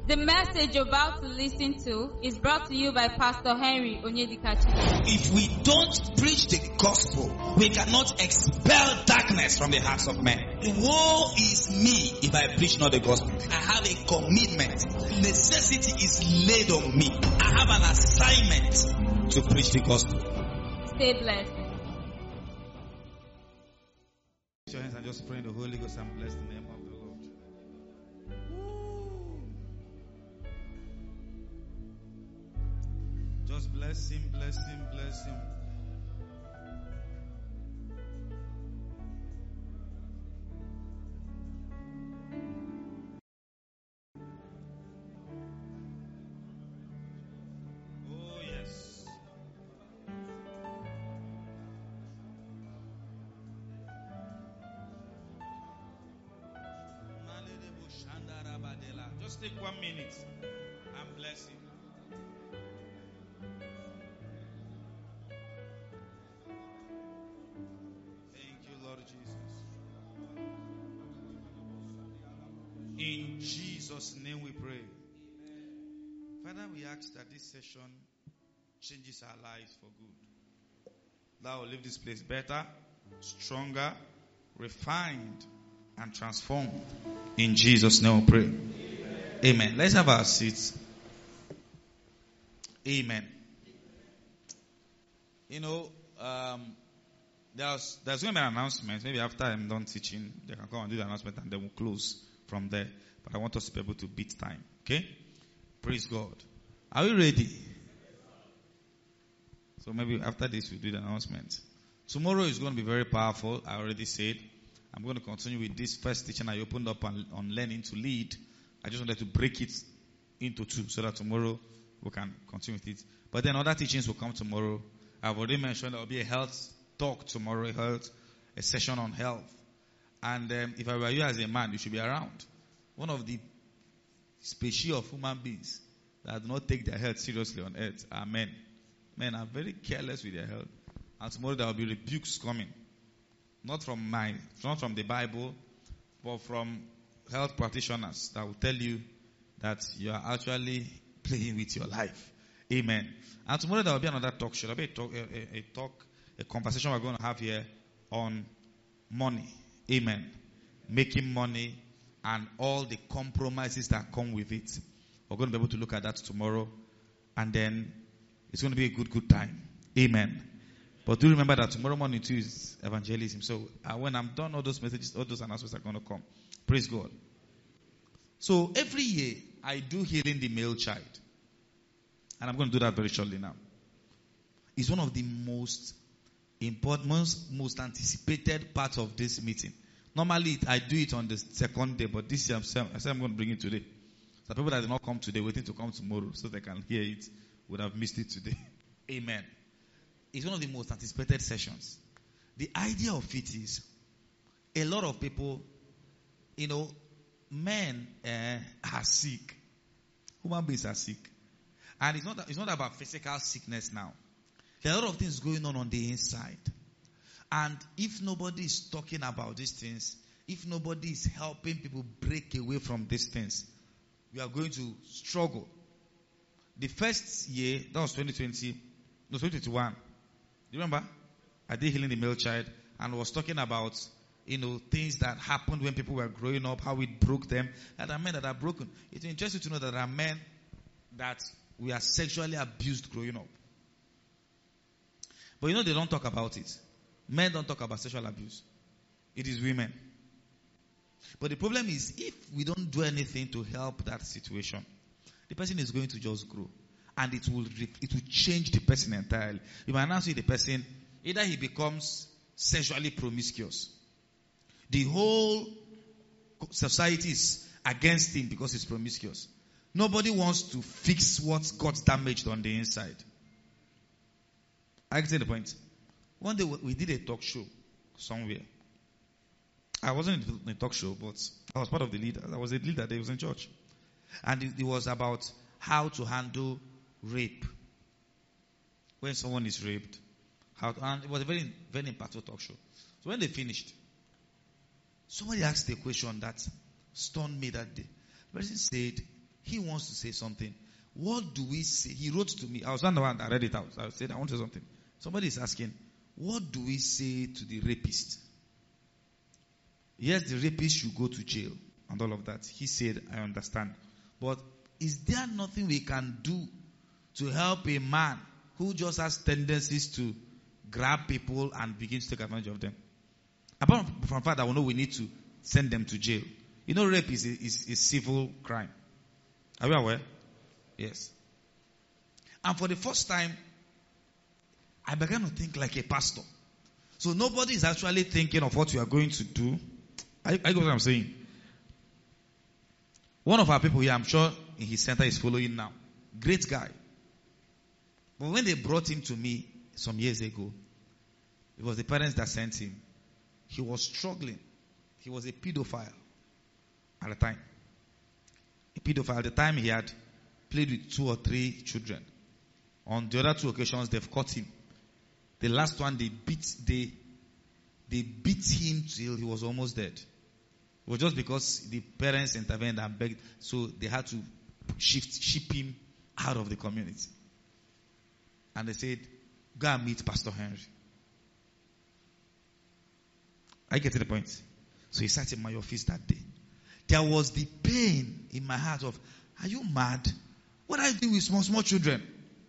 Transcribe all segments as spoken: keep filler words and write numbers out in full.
The message you're about to listen to is brought to you by Pastor Henry Onyedikachi. If we don't preach the gospel, we cannot expel darkness from the hearts of men. Woe is me if I preach not the gospel. I have a commitment. Necessity is laid on me. I have an assignment to preach the gospel. Stay blessed. Your hands and just pray in the Holy Ghost and bless the name of the Lord. Just bless him, bless him, bless him. Oh, yes. Just take one minute and bless him. Thank you, Lord Jesus. In Jesus' name we pray. Father, we ask that this session changes our lives for good. That will leave this place better, stronger, refined, and transformed. In Jesus' name we pray. Amen. Amen. Let's have our seats. Amen. You know, um, there's there's going to be an announcement. Maybe after I'm done teaching, they can come and do the announcement and then we'll close from there. But I want us to be able to beat time. Okay? Praise God. Are we ready? So maybe after this we'll do the announcement. Tomorrow is going to be very powerful. I already said. I'm going to continue with this first teaching I opened up on, on learning to lead. I just wanted to break it into two so that tomorrow we can continue with it. But then other teachings will come tomorrow. I've already mentioned there will be a health talk tomorrow, health, a session on health. And um, if I were you as a man, you should be around. One of the species of human beings that do not take their health seriously on earth are men. Men are very careless with their health. And tomorrow there will be rebukes coming. Not from my, not from the Bible, but from health practitioners that will tell you that you are actually playing with your life. Amen. And tomorrow there will be another talk show. There will be a talk, a, a, a talk, a conversation we're going to have here on money. Amen. Making money and all the compromises that come with it. We're going to be able to look at that tomorrow. And then it's going to be a good, good time. Amen. But do remember that tomorrow morning too is evangelism. So uh, when I'm done, all those messages, all those announcements are going to come. Praise God. So every year I do healing the male child. And I'm going to do that very shortly now. It's one of the most important, most, most anticipated parts of this meeting. Normally I do it on the second day, but this year I'm saying, I said I'm going to bring it today. So people that did not come today, waiting to come tomorrow so they can hear it, would have missed it today. Amen. It's one of the most anticipated sessions. The idea of it is, a lot of people, you know, men uh, are sick. Human beings are sick. And it's not, it's not about physical sickness now. There are a lot of things going on on the inside. And if nobody is talking about these things, if nobody is helping people break away from these things, we are going to struggle. The first year, that was twenty twenty, no, twenty twenty-one. You remember? I did healing the male child and was talking about, you know, things that happened when people were growing up, how it broke them. And there are men that are broken. It's interesting to know that there are men that we are sexually abused growing up. But you know, they don't talk about it. Men don't talk about sexual abuse. It is women. But the problem is, if we don't do anything to help that situation, the person is going to just grow. And it will it will change the person entirely. You might now see the person, either he becomes sexually promiscuous. The whole society is against him because he's promiscuous. Nobody wants to fix what got damaged on the inside. I can say the point. One day we did a talk show somewhere. I wasn't in a talk show, but I was part of the leader. I was a leader that was in church. And it, it was about how to handle rape. When someone is raped. How to, and it was a very, very impactful talk show. So when they finished, somebody asked a question that stunned me that day. The person said, he wants to say something. What do we say? He wrote to me. I was one the one that read it out. I said, I want to say something. Somebody is asking, what do we say to the rapist? Yes, the rapist should go to jail and all of that. He said, I understand. But is there nothing we can do to help a man who just has tendencies to grab people and begin to take advantage of them? Apart from the fact that we know we need to send them to jail. You know, rape is a, is a civil crime. Are you aware? Yes. And for the first time, I began to think like a pastor. So nobody is actually thinking of what you are going to do. I, I get what I'm saying. One of our people here, I'm sure in his center is following now. Great guy. But when they brought him to me some years ago, it was the parents that sent him. He was struggling. He was a pedophile at the time. A pedophile. At the time he had played with two or three children. On the other two occasions, they've caught him. The last one, they beat, they, they beat him till he was almost dead. It was just because the parents intervened and begged, so they had to shift, ship him out of the community. And they said, go and meet Pastor Henry. I get to the point. So he sat in my office that day. There was the pain in my heart of, are you mad? What are you doing with small, small children?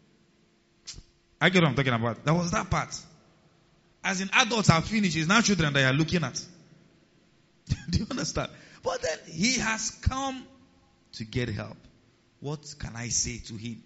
I get what I'm talking about. There was that part. As in adults are finished, it's now children that you are looking at. Do you understand? But then he has come to get help. What can I say to him?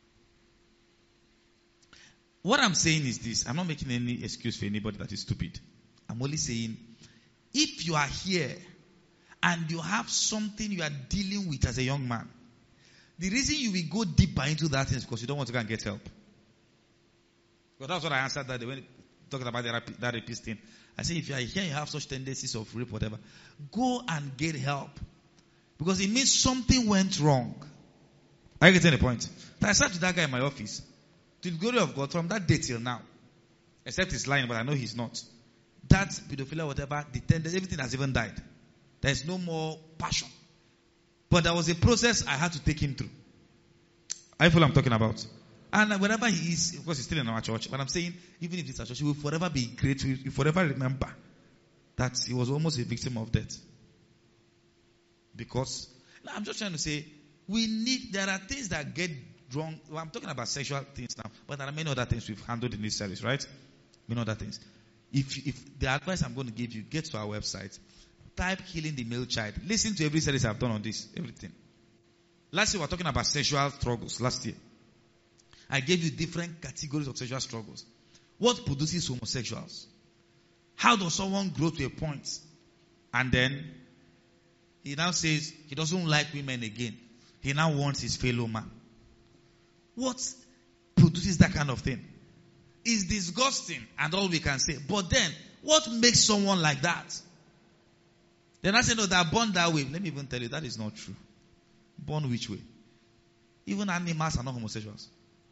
What I'm saying is this. I'm not making any excuse for anybody that is stupid. I'm only saying, if you are here and you have something you are dealing with as a young man, the reason you will go deeper into that is because you don't want to go and get help. Because that's what I answered that day when talking about the, that rapist thing. I say, if you are here, you have such tendencies of rape, whatever, go and get help. Because it means something went wrong. Are you getting the point? So I sat to that guy in my office. To the glory of God, from that day till now, except he's lying, but I know he's not. That pedophilia, whatever, the tendency, everything has even died. There is no more passion. But there was a process I had to take him through. I feel I'm talking about. And wherever he is, of course he's still in our church, but I'm saying, even if it's a church, he will forever be grateful, he will forever remember that he was almost a victim of death. Because, I'm just trying to say, we need, there are things that get wrong. Well, I'm talking about sexual things now, but there are many other things we've handled in this service, right? Many other things. If, if the advice I'm going to give you, get to our website, type healing the male child. Listen to every service I've done on this, everything. Last year we were talking about sexual struggles, last year. I gave you different categories of sexual struggles. What produces homosexuals? How does someone grow to a point? And then, he now says he doesn't like women again. He now wants his fellow man. What produces that kind of thing? It's disgusting and all we can say. But then, what makes someone like that? They're not saying, no, they're born that way. Let me even tell you, that is not true. Born which way? Even animals are not homosexuals.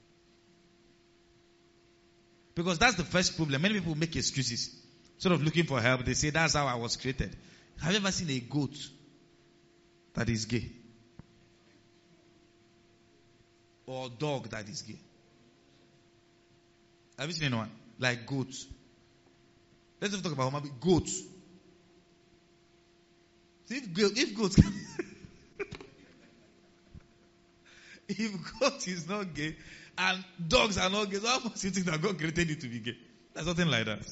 Because that's the first problem. Many people make excuses. Sort of looking for help. They say, that's how I was created. Have you ever seen a goat that is gay? Or a dog that is gay? Have you seen anyone? Like goats. Let's talk about human goats. See, if, go- if goats can if goat is not gay and dogs are not gay, so how much you think that God created it to be gay? There's nothing like that.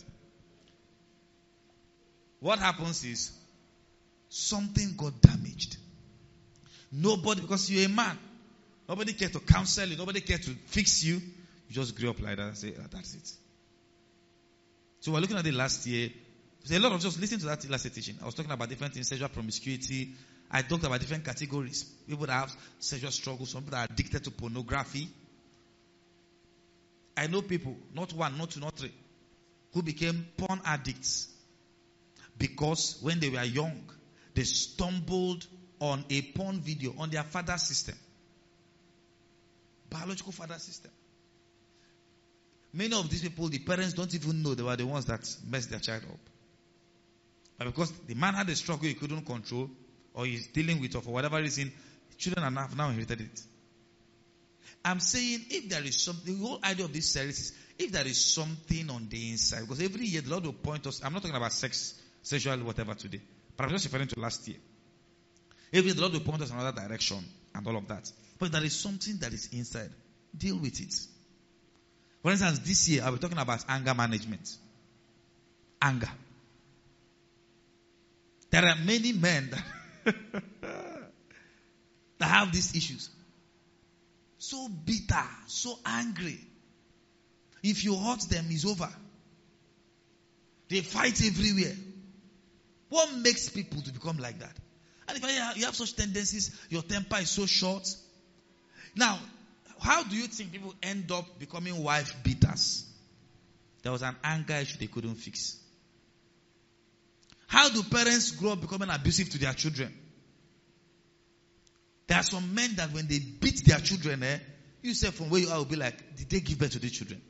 What happens is something got damaged. Nobody, because you're a man, nobody cares to counsel you, nobody cares to fix you. You just grew up like that and say, oh, that's it. So we're looking at it last year. There's a lot of just listen to that last year teaching. I was talking about different things, sexual promiscuity. I talked about different categories. People that have sexual struggles, some people that are addicted to pornography. I know people, not one, not two, not three, who became porn addicts because when they were young, they stumbled on a porn video on their father system. Biological father system. Many of these people, the parents don't even know they were the ones that messed their child up. But because the man had a struggle he couldn't control, or he's dealing with, or for whatever reason, children have now inherited it. I'm saying if there is something, the whole idea of this series is if there is something on the inside, because every year the Lord will point us. I'm not talking about sex, sexual, whatever today, but I'm just referring to last year. Every year the Lord will point us in another direction and all of that. But there is something that is inside. Deal with it. For instance, this year I'll be talking about anger management. Anger. There are many men that, that have these issues. So bitter, so angry. If you hurt them, it's over. They fight everywhere. What makes people to become like that? And if you have such tendencies, your temper is so short. Now, how do you think people end up becoming wife beaters? There was an anger issue they couldn't fix. How do parents grow up becoming abusive to their children? There are some men that when they beat their children, eh, you say from where you are will be like, did they give birth to these children?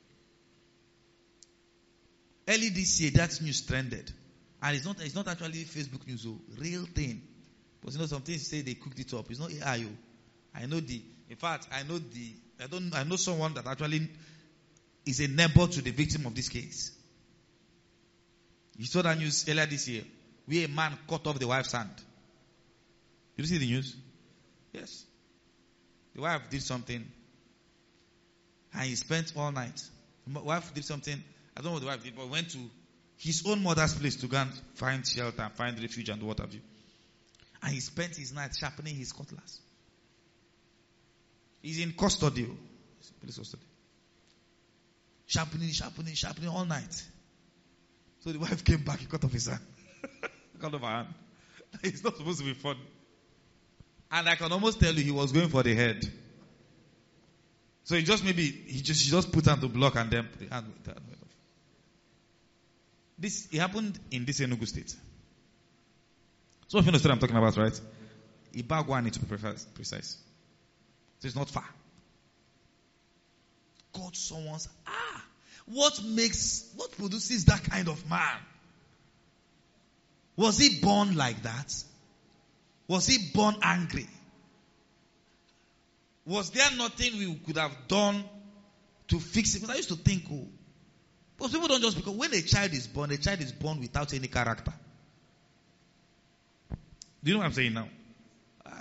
Early this year, that news trended. And it's not, it's not actually Facebook news, so real thing. But you know, some things say they cooked it up. It's not A I O. I know the, in fact, I know the, I don't, I know someone that actually is a neighbor to the victim of this case. You saw that news earlier this year, where a man cut off the wife's hand. Did you see the news? Yes. The wife did something, and he spent all night. The wife did something, I don't know what the wife did, but went to his own mother's place to go and find shelter and find refuge and what have you. And he spent his night sharpening his cutlass. He's in custody. Police custody. Sharpening, sharpening, sharpening all night. So the wife came back, he cut off his hand. Cut off her hand. It's not supposed to be fun. And I can almost tell you he was going for the head. So he just maybe, he just, she just put hand to block and then put the hand with the hand off. This, it happened in this Enugu state. So if you know what I'm talking about, right? Ibagwa need to be precise. So it's not far. God, someone's, ah, what makes, what produces that kind of man? Was he born like that? Was he born angry? Was there nothing we could have done to fix it? Because I used to think, oh, because people don't just, because when a child is born, a child is born without any character. Do you know what I'm saying now? Ah.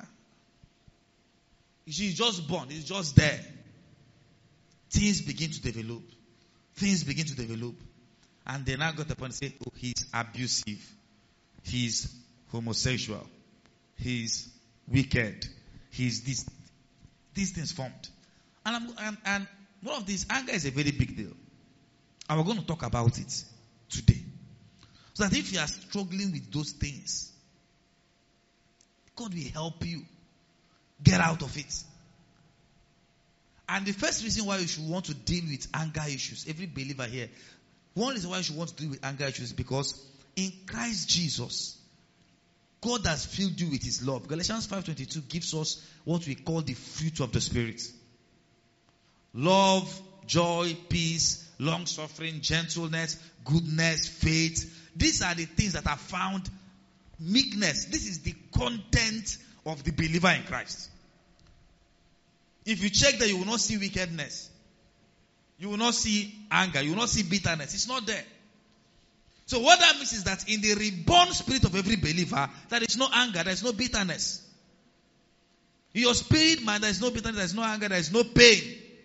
She's just born. It's just there. Things begin to develop. Things begin to develop. And they now got the point and say, oh, he's abusive. He's homosexual. He's wicked. He's this. These things formed. And, I'm, and, and one of these, anger is a very big deal. And we're going to talk about it today. So that if you are struggling with those things, God will help you get out of it. And the first reason why you should want to deal with anger issues, every believer here, one reason why you should want to deal with anger issues is because in Christ Jesus, God has filled you with His love. Galatians five twenty-two gives us what we call the fruit of the Spirit. Love, joy, peace, long-suffering, gentleness, goodness, faith. These are the things that are found. Meekness. This is the content of the believer in Christ. If you check that, you will not see wickedness. You will not see anger. You will not see bitterness. It's not there. So what that means is that in the reborn spirit of every believer, there is no anger, there is no bitterness. In your spirit, man, there is no bitterness, there is no anger, there is no pain.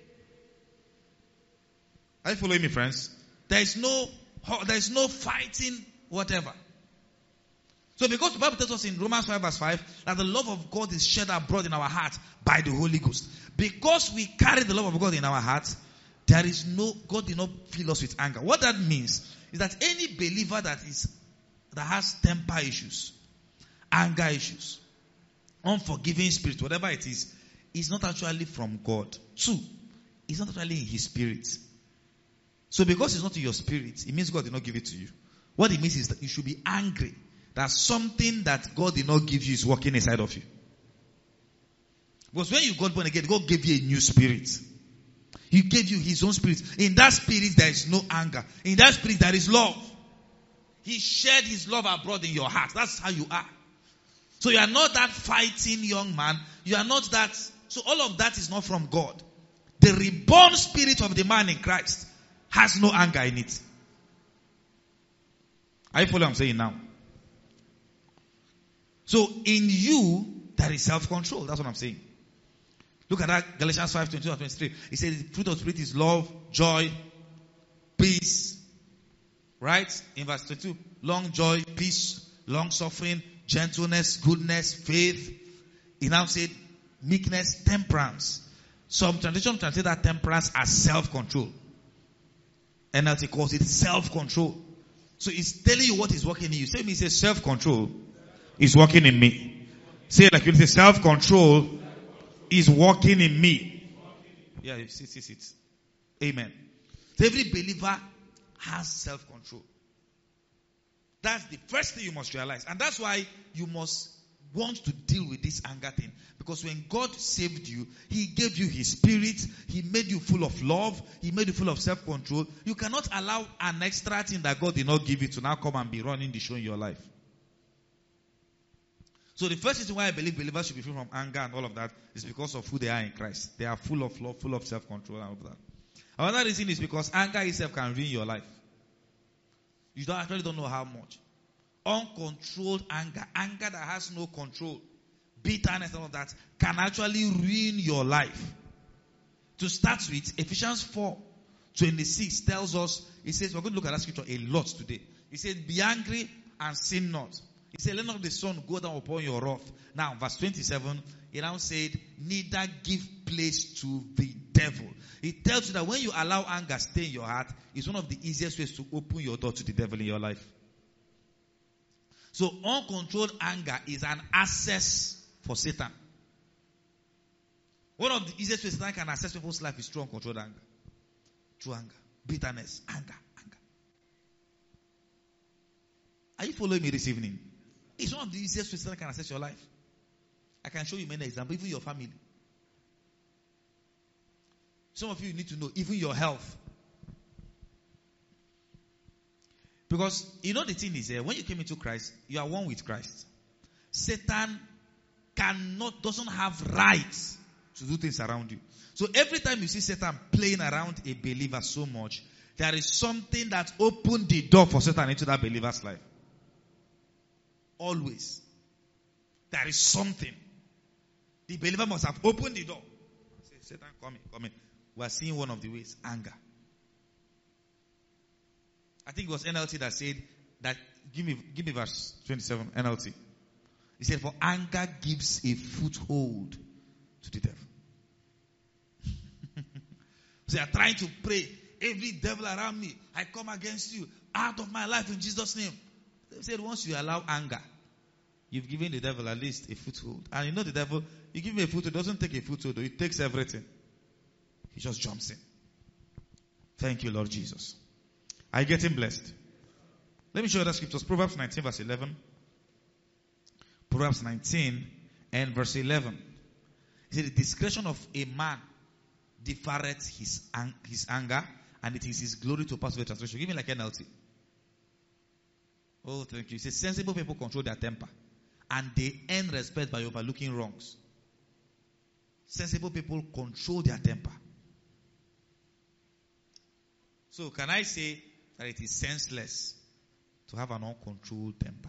Are you following me, friends? There is no, there is no fighting, whatever. So because the Bible tells us in Romans five verse five that the love of God is shed abroad in our heart by the Holy Ghost. Because we carry the love of God in our hearts, there is no, God did not fill us with anger. What that means is that any believer that is, that has temper issues, anger issues, unforgiving spirit, whatever it is, is not actually from God. Two, it's not actually in His spirit. So because it's not in your spirit, it means God did not give it to you. What it means is that you should be angry that something that God did not give you is working inside of you. Because when you got born again, God gave you a new spirit. He gave you His own spirit. In that spirit, there is no anger. In that spirit, there is love. He shared His love abroad in your heart. That's how you are. So you are not that fighting young man. You are not that. So all of that is not from God. The reborn spirit of the man in Christ has no anger in it. Are you following what I'm saying now? So in you, there is self-control. That's what I'm saying. Look at that, Galatians five, twenty-two and twenty-three. It says the fruit of the Spirit is love, joy, peace. Right? In verse twenty-two. Long joy, peace, long suffering, gentleness, goodness, faith. He now said meekness, temperance. Some translation translate that temperance as self-control. N L T calls it self-control. So it's telling you what is working in you. Say me, say self-control is working in me. Say it like you say self-control is working in me. Yeah, sit, sit, sit. Amen. So every believer has self-control. That's the first thing you must realize. And that's why you must want to deal with this anger thing. Because when God saved you, He gave you His Spirit. He made you full of love. He made you full of self-control. You cannot allow an extra thing that God did not give you to now come and be running the show in your life. So the first reason why I believe believers should be free from anger and all of that is because of who they are in Christ. They are full of love, full of self-control and all of that. Another reason is because anger itself can ruin your life. You don't actually don't know how much. Uncontrolled anger, anger that has no control, bitterness and all of that can actually ruin your life. To start with, Ephesians four twenty-six tells us, it says, we're going to look at that scripture a lot today. It says, be angry and sin not. He said, let not the sun go down upon your wrath. Now, verse twenty-seven, he now said, neither give place to the devil. It tells you that when you allow anger stay in your heart, it's one of the easiest ways to open your door to the devil in your life. So uncontrolled anger is an access for Satan. One of the easiest ways Satan can access people's life is through uncontrolled anger. Through anger, bitterness, anger, anger. Are you following me this evening? It's one of the easiest ways Satan can access your life. I can show you many examples, even your family. Some of you need to know, even your health. Because, you know the thing is, uh, when you came into Christ, you are one with Christ. Satan cannot, doesn't have rights to do things around you. So every time you see Satan playing around a believer so much, there is something that opened the door for Satan into that believer's life. Always. There is something. The believer must have opened the door. Say, Satan, come in, come in. We are seeing one of the ways, anger. I think it was N L T that said that, give me, give me verse twenty-seven, N L T. He said, for anger gives a foothold to the devil. So they are trying to pray, every devil around me, I come against you, out of my life in Jesus' name. They said once you allow anger, you've given the devil at least a foothold. And you know the devil, you give him a foothold, it doesn't take a foothold, it takes everything. He just jumps in. Thank you, Lord Jesus. Are you getting blessed? Let me show you the scriptures. Proverbs nineteen verse eleven. Proverbs nineteen and verse eleven. He said, the discretion of a man deferreth his, ang- his anger, and it is his glory to pass away translation. Give me like N L T. Oh, thank you. He says, sensible people control their temper, and they earn respect by overlooking wrongs. Sensible people control their temper. So can I say that it is senseless to have an uncontrolled temper?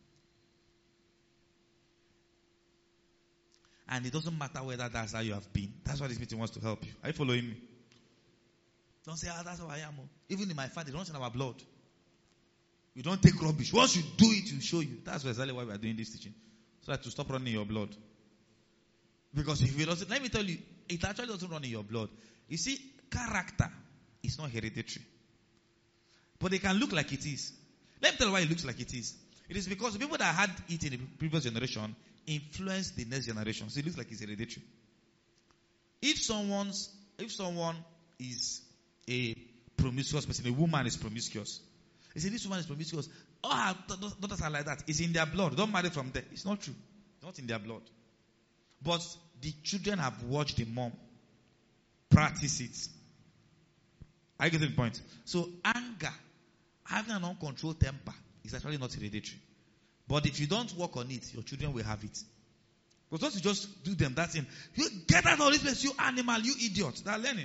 And it doesn't matter whether that's how you have been. That's why this meeting wants to help you. Are you following me? Don't say, ah, that's how I am. Even in my family, don't in our blood. We don't take rubbish. Once you do it, we show you. That's exactly why we are doing this teaching. So that to stop running your blood. Because if it doesn't, let me tell you, it actually doesn't run in your blood. You see, character is not hereditary. But it can look like it is. Let me tell you why it looks like it is. It is because the people that had it in the previous generation influenced the next generation. So it looks like it's hereditary. If someone's, if someone is a promiscuous person, a woman is promiscuous. They say this woman is promiscuous. All her daughters are like that. It's in their blood. Don't marry from there. It's not true. It's not in their blood. But the children have watched the mom practice it. I get the point. So anger, having an uncontrolled temper, is actually not hereditary. But if you don't work on it, your children will have it. Because once you just do them that thing, you get out of this place, you animal, you idiot. They're learning.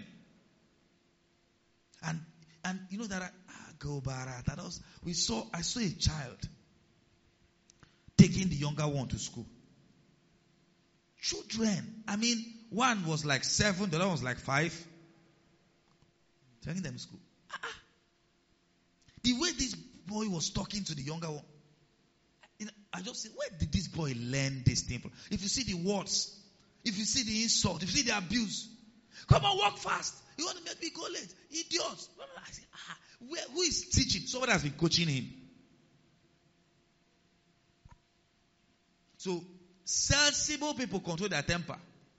And and you know that I, ah, go bara. That was we saw. I saw a child taking the younger one to school. Children. I mean, one was like seven, the other was like five. Taking them to school. Ah, the way this boy was talking to the younger one, you know, I just said, where did this boy learn this thing from? If you see the words, if you see the insult, if you see the abuse, come on, walk fast. You want to make me go late? Idiots. I say, ah, where, who is teaching? Somebody has been coaching him. So, sensible people control their temper.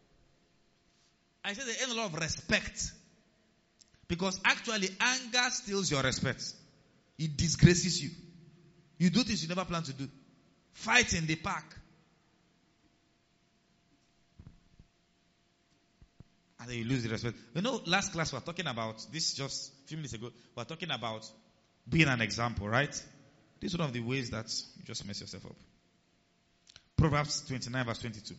I say they earn a lot of respect. Because actually, anger steals your respect. It disgraces you. You do things you never plan to do. Fight in the park. And then you lose the respect. You know, last class we were talking about, this just a few minutes ago, we were talking about being an example, right? This is one of the ways that you just mess yourself up. Proverbs twenty-nine verse twenty-two.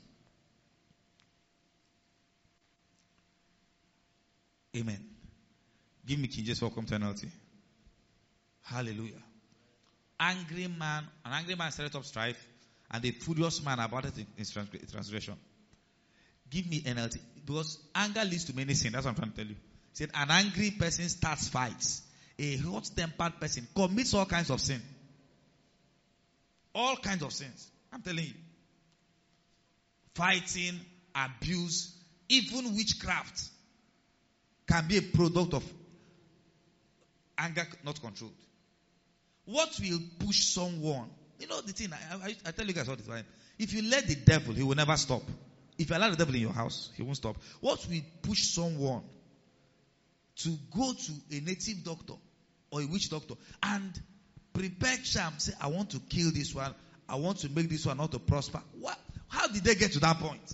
Amen. Give me King James, welcome to N L T. Hallelujah. Angry man, an angry man stirreth up strife, and a furious man about it in translation. Give me N L T. Because anger leads to many sins. That's what I'm trying to tell you. It said an angry person starts fights. A hot-tempered person commits all kinds of sin. All kinds of sins. I'm telling you. Fighting, abuse, even witchcraft can be a product of anger not controlled. What will push someone? You know the thing, I, I, I tell you guys all the time. If you let the devil, he will never stop. If you allow the devil in your house, he won't stop. What will push someone to go to a native doctor or a witch doctor and prepare charm, say, I want to kill this one, I want to make this one not to prosper? What? How did they get to that point?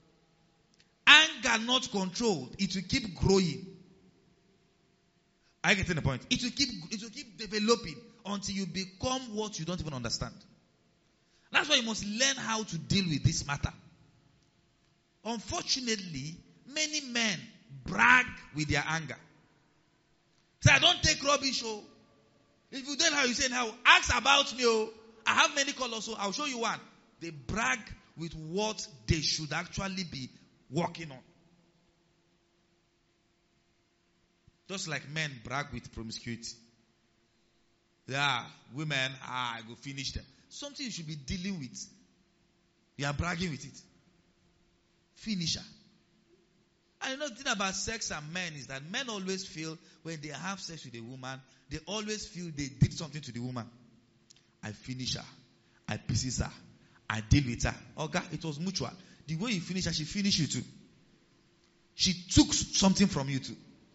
Anger not controlled, it will keep growing. Are you getting the point? It will keep, it will keep developing until you become what you don't even understand. That's why you must learn how to deal with this matter. Unfortunately, many men brag with their anger. Say, I don't take rubbish, oh. If you don't know how you say now, ask about me, oh. I have many colors, so I'll show you one. They brag with what they should actually be working on. Just like men brag with promiscuity. Yeah, women, ah, I go finish them. Something you should be dealing with. You are bragging with it. Finisher. And you know the thing about sex and men is that men always feel when they have sex with a woman, they always feel they did something to the woman. I finish her. I pieces her. I deal with her. Okay, it was mutual. The way you finish her, she finished you too. She took something from you too.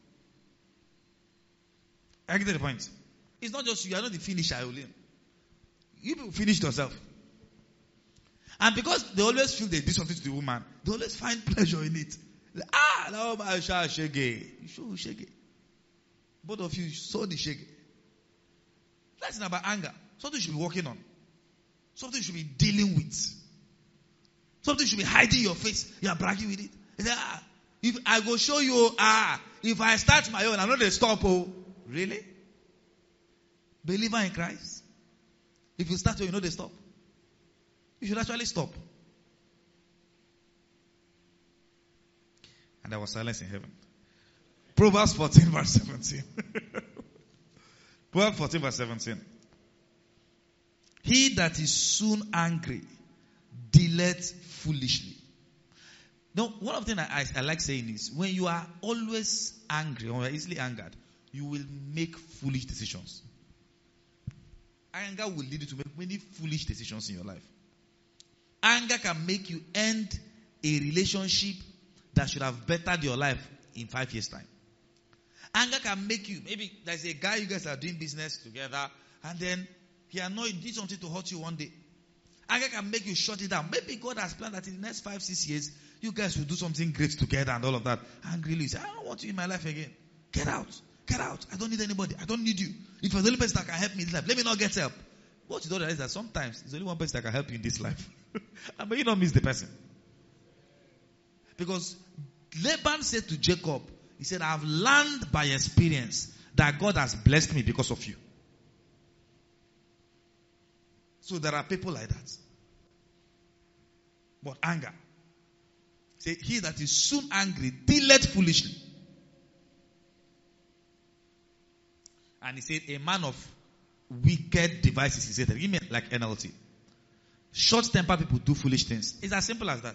I get the point. It's not just you, you are not the finisher. You people finished yourself. And because they always feel they did something to the woman, they always find pleasure in it. Like, ah, now my shall shege. You show shege. Both of you saw the shege. That's not about anger. Something you should be working on. Something you should be dealing with. Something you should be hiding your face. You are bragging with it. Say, ah, if I go show you, ah, if I start my own, I know they stop. Oh, really? Believer in Christ. If you start your, you know they stop. You should actually stop. And there was silence in heaven. Proverbs fourteen verse seventeen. Proverbs fourteen verse seventeen. He that is soon angry dealeth foolishly. Now, one of the things I, I, I like saying is, when you are always angry or easily angered, you will make foolish decisions. Anger will lead you to make many foolish decisions in your life. Anger can make you end a relationship that should have bettered your life in five years' time. Anger can make you, maybe there's a guy you guys are doing business together, and then he annoyed, did something to hurt you one day. Anger can make you shut it down. Maybe God has planned that in the next five, six years, you guys will do something great together and all of that. Angrily, you say, I don't want you in my life again. Get out. Get out. I don't need anybody. I don't need you. If you're the only person that can help me in life, let me not get help. What you don't realize is that sometimes there's only one person that can help you in this life. And may you not miss the person. Because Laban said to Jacob, he said, I've learned by experience that God has blessed me because of you. So there are people like that. But anger. Say, he that is soon angry dealeth foolishly. And he said, a man of wicked devices, he said, give me like N L T. Short-tempered people do foolish things. It's as simple as that.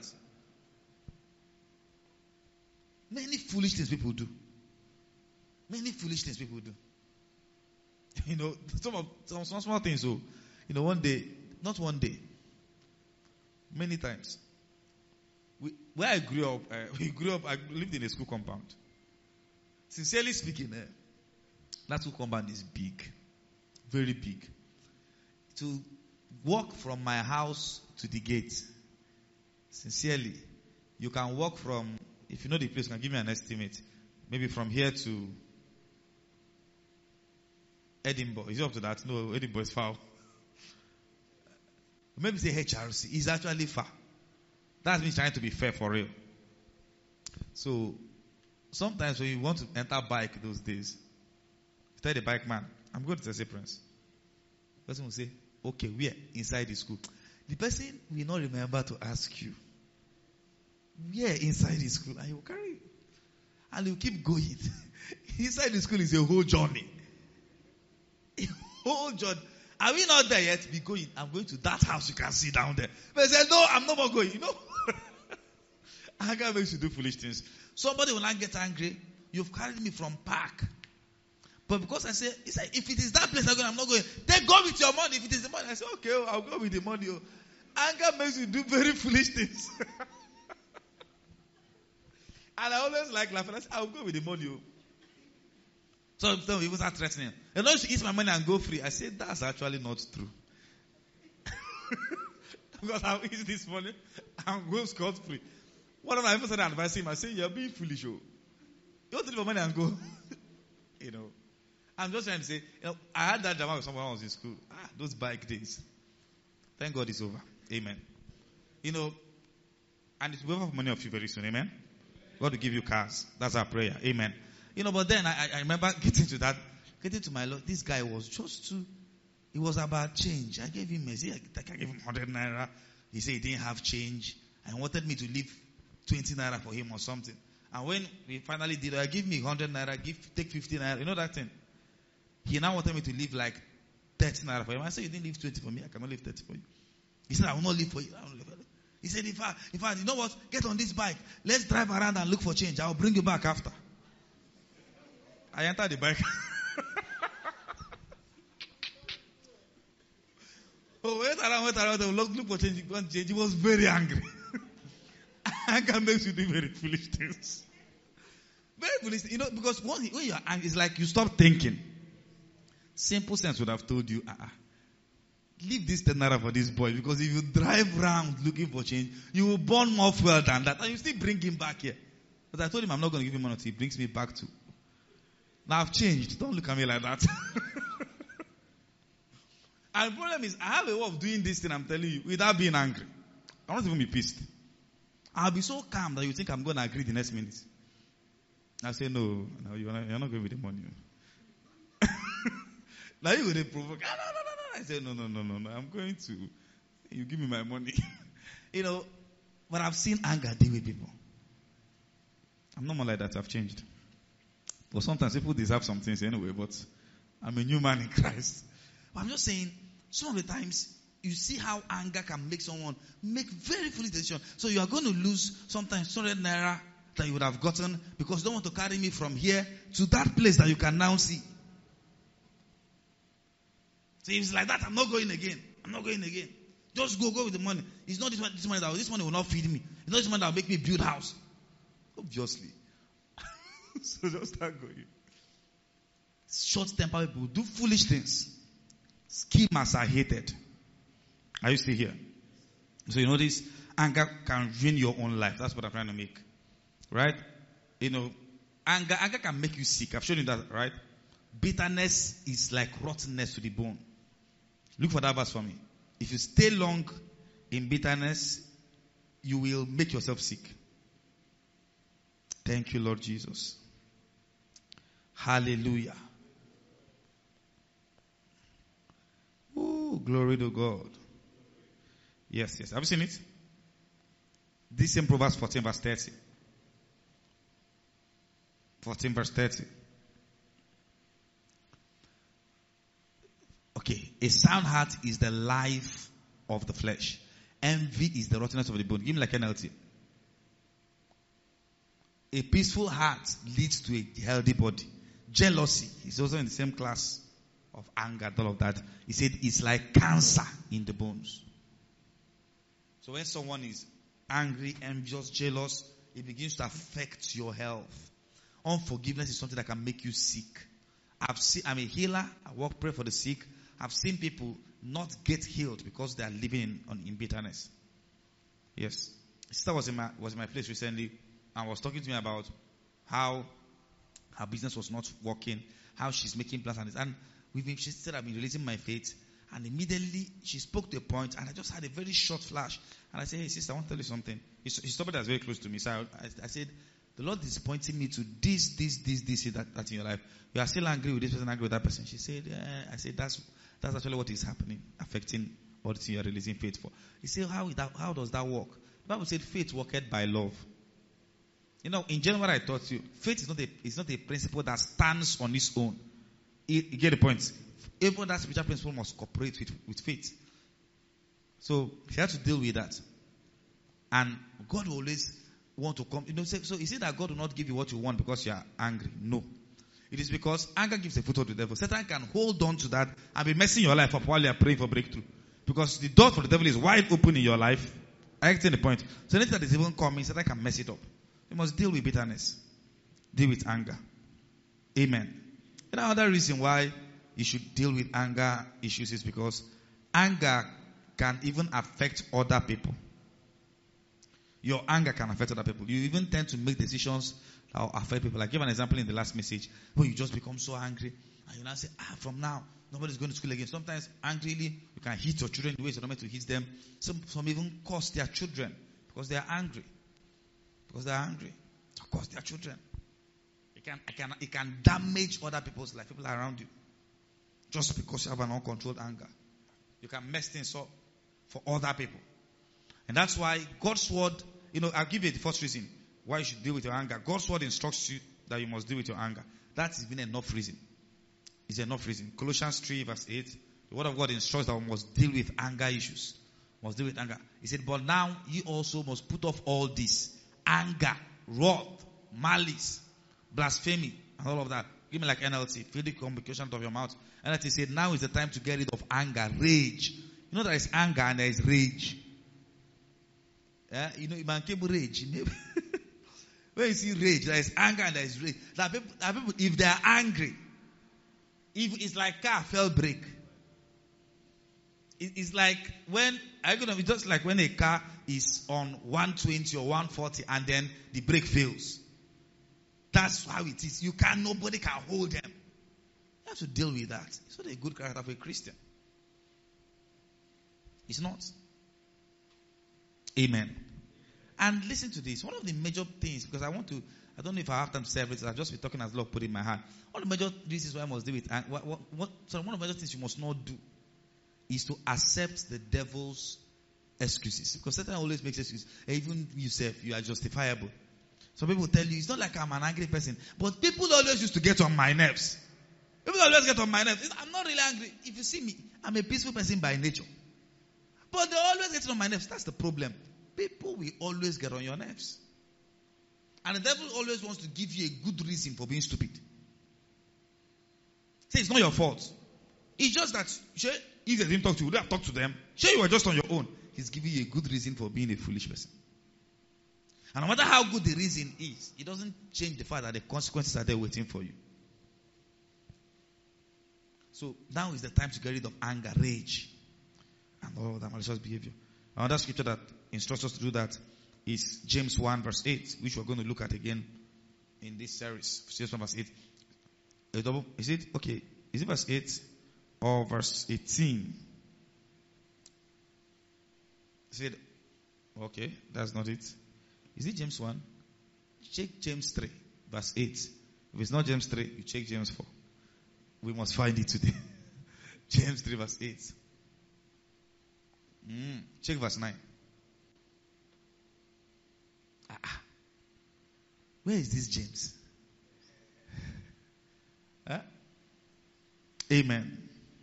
Many foolish things people do. Many foolish things people do. You know, some of some, some small things. So, you know, one day, not one day, many times. We, where I grew up, uh, we grew up. I lived in a school compound. Sincerely speaking, uh, that school compound is big, very big. To walk from my house to the gate, sincerely, you can walk from. If you know the place, you can give me an estimate. Maybe from here to Edinburgh. Is it up to that? No, Edinburgh is far. Maybe say H R C. It's actually far. That's me trying to be fair for real. So, sometimes when you want to enter bike those days, you tell the bike man, I'm going to Tese Prince. The person will say, okay, we are inside the school. The person will not remember to ask you. We are inside the school. And he will carry you. And you keep going. Inside the school is a whole journey. A whole journey. Are we not there yet? Be going. I'm going to that house you can see down there. But I said, no, I'm no more going. You know? Anger makes you do foolish things. Somebody will not get angry. You've carried me from park. But because I say, he said, if it is that place I'm going, I'm not going. Then go with your money. If it is the money, I say, okay, oh, I'll go with the money. Oh. Anger makes you do very foolish things. And I always like laughing. I say, I'll go with the money. Oh. So some people start threatening. You know, you should eat my money and go free. I say, that's actually not true. Because I'll eat this money and go scot free. One of my friends said, advise him. I say, you're being foolish. Oh. You want to eat my money and go. You know. I'm just trying to say, you know, I had that drama with someone when I was in school. Ah, those bike days. Thank God it's over. Amen. You know, and it will have many of you very soon. Amen. God will give you cars. That's our prayer. Amen. You know, but then I, I remember getting to that, getting to my Lord. This guy was just too, it was about change. I gave him, I gave him one hundred naira. He said he didn't have change. And wanted me to leave twenty naira for him or something. And when we finally did it, I give me one hundred naira, give, take fifty naira. You know that thing? He now wanted me to leave like thirty naira for him. I said, you didn't leave twenty for me. I cannot leave thirty for you. He said, I will not leave for you. I will not leave for you. He said, in fact, in fact, you know what? Get on this bike. Let's drive around and look for change. I will bring you back after. I entered the bike. Oh, wait around, wait around. Look, look for change. He was very angry. Anger makes you do very foolish things. Very foolish things. You know, because when you're angry, it's like you stop thinking. Simple sense would have told you, uh-uh. Leave this ten naira for this boy, because if you drive around looking for change, you will burn more fuel than that, and you still bring him back here. But I told him I'm not going to give him money until he brings me back to. Now I've changed. Don't look at me like that. And the problem is, I have a way of doing this thing, I'm telling you, without being angry. I won't even be pissed. I'll be so calm that you think I'm going to agree the next minute. I say, no, no, you're not, you're not going with the money. Now you're going to provoke. No, no, no, no. I said, no, no, no, no, no. I'm going to. You give me my money. You know, but I've seen anger deal with people. I'm not more like that. I've changed. But sometimes people deserve some things anyway, but I'm a new man in Christ. But I'm just saying, some of the times, you see how anger can make someone make very foolish decisions. So you are going to lose sometimes two hundred naira that you would have gotten because you don't want to carry me from here to that place that you can now see. So if it's like that, I'm not going again. I'm not going again. Just go, go with the money. It's not this money, this money that this money will not feed me. It's not this money that will make me build house. Obviously. So just start going. Short-tempered people do foolish things. Schemers are hated. Are you still here? So you know this anger can ruin your own life. That's what I'm trying to make. Right? You know, anger, anger can make you sick. I've shown you that, right? Bitterness is like rottenness to the bone. Look for that verse for me. If you stay long in bitterness, you will make yourself sick. Thank you, Lord Jesus. Hallelujah. Oh, glory to God. Yes, yes. Have you seen it? This same Proverbs fourteen verse thirty. fourteen verse thirty. Okay. A sound heart is the life of the flesh. Envy is the rottenness of the bone. Give me like N L T. A peaceful heart leads to a healthy body. Jealousy is also in the same class of anger, all of that. He said it's like cancer in the bones. So when someone is angry, envious, jealous, it begins to affect your health. Unforgiveness is something that can make you sick. I've seen, I'm a healer. I work, pray for the sick. I've seen people not get healed because they are living in, on, in bitterness. Yes. Sister was in my was in my place recently and was talking to me about how her business was not working, how she's making plans and this. And we've been, she said, I've been releasing my faith. And immediately she spoke to a point, and I just had a very short flash. And I said, hey, sister, I want to tell you something. She's somebody that's very close to me. So I, I, I said, the Lord is pointing me to this, this, this, this, that, that in your life. You are still angry with this person, angry with that person. She said, yeah. I said, that's that's actually what is happening, affecting what you are releasing faith for. He said, how, that, how does that work? The Bible said, faith worketh by love. You know, in general, I taught you, faith is not a, is not a principle that stands on its own. You, you get the point? Even that spiritual principle must cooperate with, with faith. So, you have to deal with that. And God will always want to come. You know, so, so is it that God will not give you what you want because you are angry? No. It is because anger gives a foothold to the devil. Satan can hold on to that and be messing your life up while you are praying for breakthrough. Because the door for the devil is wide open in your life. I get the point. So anything that is even coming, Satan can mess it up. You must deal with bitterness. Deal with anger. Amen. Another reason why you should deal with anger issues is because anger can even affect other people. Your anger can affect other people. You even tend to make decisions that will affect people. I gave an example in the last message where you just become so angry and you now say, ah, from now, nobody's going to school again. Sometimes angrily, you can hit your children the way you're not meant to hit them. Some, some even curse their children because they are angry. Because they are angry. Of course, their children. It can, it can, it can damage other people's life, people around you. Just because you have an uncontrolled anger. You can mess things up for other people. And that's why God's word, you know, I'll give you the first reason why you should deal with your anger. God's word instructs you that you must deal with your anger. That's even enough reason. It's enough reason. Colossians three verse eight, the word of God instructs that we must deal with anger issues. Must deal with anger. He said, but now ye also must put off all this. Anger, wrath, malice, blasphemy, and all of that. Give me like N L T. Feel the communication of your mouth. N L T said, now is the time to get rid of anger, rage. You know there is anger and there is rage. Yeah, you know, you can keep rage. When you see rage, there is anger and there is rage. There people, there people, if they are angry, if it's like car fell brake. It, it's like when, I gonna be just like when a car is on one twenty or one forty and then the brake fails. That's how it is. You can, nobody can hold them. You have to deal with that. It's not a good character for a Christian. It's not. Amen. And listen to this. One of the major things, because I want to, I don't know if I have time to say everything. I'll just be talking as Lord put in my heart. One of the major reasons why I must deal with, and what, what, what, so one of the major things you must not do is to accept the devil's excuses. Because Satan always makes excuses. Even yourself, you are justifiable. Some people tell you, it's not like I'm an angry person. But people always used to get on my nerves. People always get on my nerves. I'm not really angry. If you see me, I'm a peaceful person by nature. But they always get on my nerves. That's the problem. People will always get on your nerves. And the devil always wants to give you a good reason for being stupid. Say it's not your fault. It's just that, sure, if they didn't talk to you, would have talked to them. Sure, you were just on your own. He's giving you a good reason for being a foolish person. And no matter how good the reason is, it doesn't change the fact that the consequences are there waiting for you. So now is the time to get rid of anger, rage, and all that malicious behavior. Another scripture that instructs us to do that is James one verse eight, which we're going to look at again in this series. James one verse eight. A double, is it? Okay. Is it verse eight or verse eighteen? said, okay, that's not it. Is it James one? Check James three, verse eight. If it's not James three, you check James four. We must find it today. James three, verse eight. Mm. Check verse nine. Ah. Where is this James? Huh? Amen.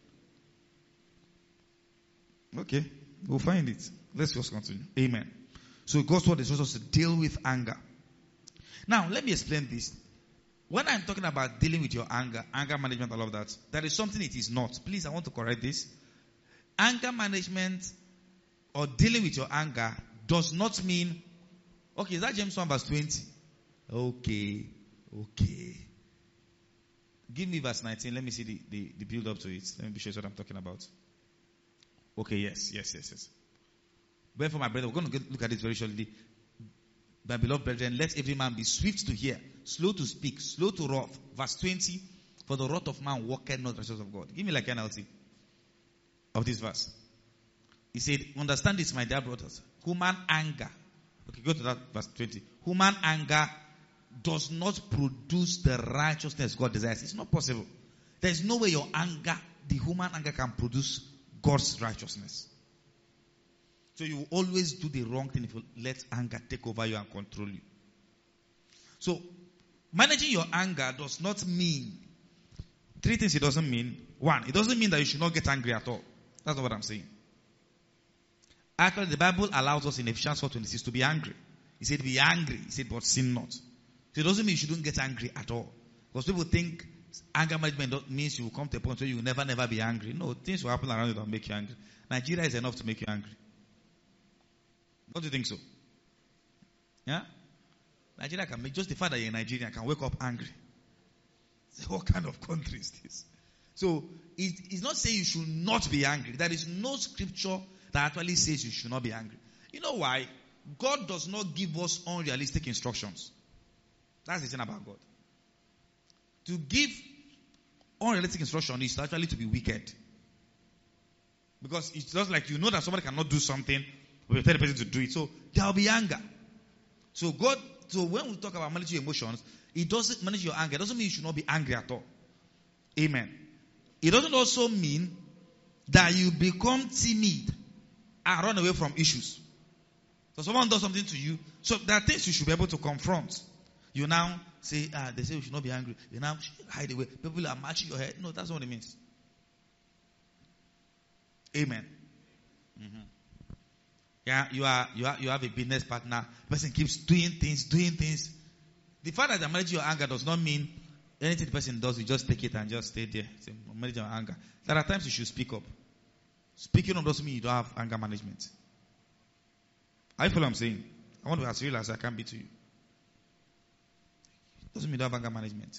Okay, we'll find it. Let's just continue. Amen. So God's word is also to deal with anger. Now, let me explain this. When I'm talking about dealing with your anger, anger management, all of that, there is something it is not. Please, I want to correct this. Anger management or dealing with your anger does not mean, okay, is that James one verse twenty? Okay, okay. Give me verse nineteen. Let me see the, the, the build up to it. Let me be sure what I'm talking about. Okay, yes, yes, yes, yes. Wherefore, my brother, we're going to get, look at this very shortly. My beloved brethren, let every man be swift to hear, slow to speak, slow to wrath. Verse twenty, for the wrath of man walketh not the righteousness of God. Give me like N L T of this verse. He said, understand this, my dear brothers. Human anger. Okay, go to that verse twenty. Human anger does not produce the righteousness God desires. It's not possible. There is no way your anger, the human anger, can produce God's righteousness. So you will always do the wrong thing if you let anger take over you and control you. So managing your anger does not mean, three things it doesn't mean. One, it doesn't mean that you should not get angry at all. That's not what I'm saying. Actually, the Bible allows us in Ephesians four twenty-six to be angry. He said be angry. He said but sin not. So it doesn't mean you shouldn't get angry at all. Because people think anger management means you will come to a point where you will never, never be angry. No, things will happen around you that will make you angry. Nigeria is enough to make you angry. Don't you think so? Yeah? Nigeria can make, just the fact that you're Nigerian can wake up angry. So what kind of country is this? So, it, it's not saying you should not be angry. There is no scripture that actually says you should not be angry. You know why? God does not give us unrealistic instructions. That's the thing about God. To give unrealistic instruction is actually to be wicked. Because it's just like you know that somebody cannot do something, but you tell the person to do it. So there will be anger. So God, so when we talk about managing your emotions, it doesn't manage your anger. It doesn't mean you should not be angry at all. Amen. It doesn't also mean that you become timid and run away from issues. So someone does something to you. So there are things you should be able to confront. You now say, ah, they say we should not be angry. You now hide away. People are matching your head. No, that's not what it means. Amen. Mm-hmm. Yeah, you are, you are, you have a business partner. The person keeps doing things, doing things. The fact that they manage your anger does not mean anything the person does, you just take it and just stay there. Say, manage your anger. There are times you should speak up. Speaking up doesn't mean you don't have anger management. I feel what I'm saying. I want to be as real as I can be to you. Doesn't mean you don't have anger management.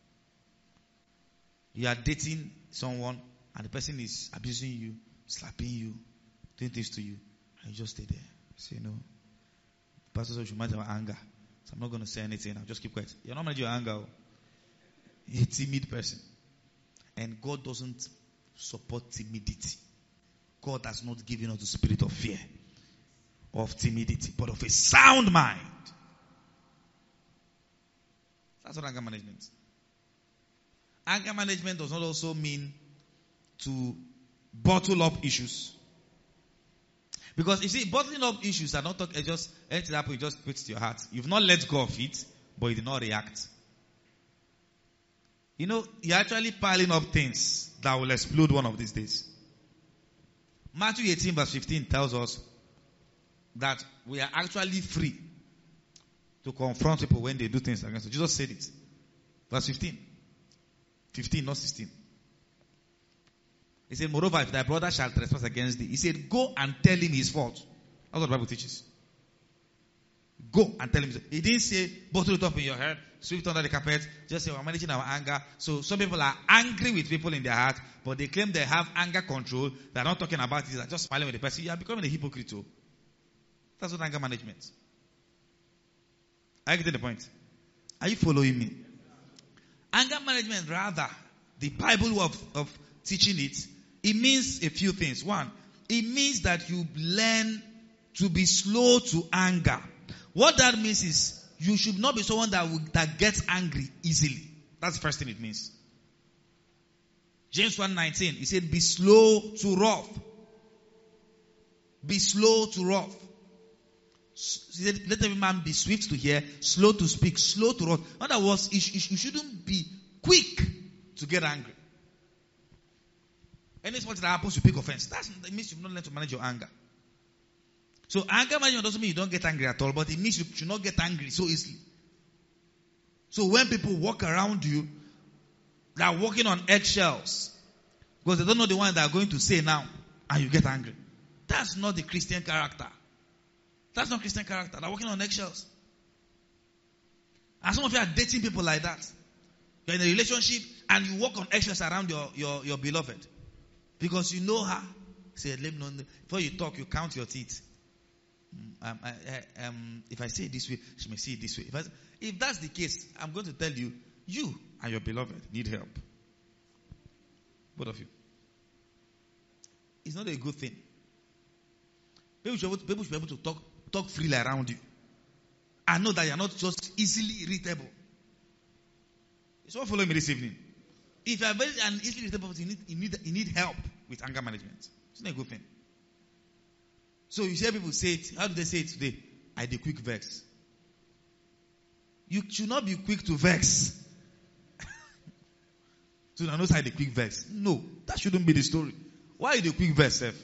You are dating someone and the person is abusing you, slapping you, doing things to you, and you just stay there. Say, no. The pastor said you should manage your anger. So I'm not going to say anything. I'll just keep quiet. You're not managing your anger. You're a timid person. And God doesn't support timidity. God has not given us the spirit of fear, of timidity, but of a sound mind. That's what anger management. Anger management does not also mean to bottle up issues. Because you see, bottling up issues are not talk, just anything happen, you just put it to your heart. You've not let go of it, but you did not react. You know, you're actually piling up things that will explode one of these days. Matthew eighteen verse fifteen tells us that we are actually free to confront people when they do things against us. Jesus said it. Verse fifteen. fifteen, not sixteen. He said, moreover, if thy brother shall trespass against thee, he said, go and tell him his fault. That's what the Bible teaches. Go and tell him. He didn't say, bottle it up in your head, sweep it under the carpet, just say, we're managing our anger. So some people are angry with people in their heart, but they claim they have anger control. They're not talking about it, they're just smiling with the person. You are becoming a hypocrite too. That's what anger management. Are you getting the point? Are you following me? Anger management, rather, the Bible of, of teaching it, it means a few things. One, it means that you learn to be slow to anger. What that means is you should not be someone that will, that gets angry easily. That's the first thing it means. James one nineteen, he said, be slow to wrath. Be slow to wrath. He said, let every man be swift to hear, slow to speak, slow to wrath. In other words, you shouldn't be quick to get angry. Any small thing that happens, you pick offense. That means you've not learned to manage your anger. So anger management doesn't mean you don't get angry at all, but it means you should not get angry so easily. So when people walk around you, they are walking on eggshells because they don't know the one they are going to say now, and you get angry. That's not the Christian character. That's not Christian character. They're walking on eggshells. And some of you are dating people like that. You're in a relationship and you walk on eggshells around your, your, your beloved. Because you know her. Say, let me know. Before you talk, you count your teeth. Um, I, I, um, if I say it this way, she may see it this way. If, I, if that's the case, I'm going to tell you, you and your beloved need help. Both of you. It's not a good thing. People should, to, people should be able to talk, talk freely around you. I know that you're not just easily irritable. So follow me this evening. If you are very an easily irritable person, you need, you, need, you need help with anger management. It's not a good thing. So you hear people say it. How do they say it today? I dey quick vex. You should not be quick to vex. So I know how they quick vex. No, that shouldn't be the story. Why the quick vex, Seth?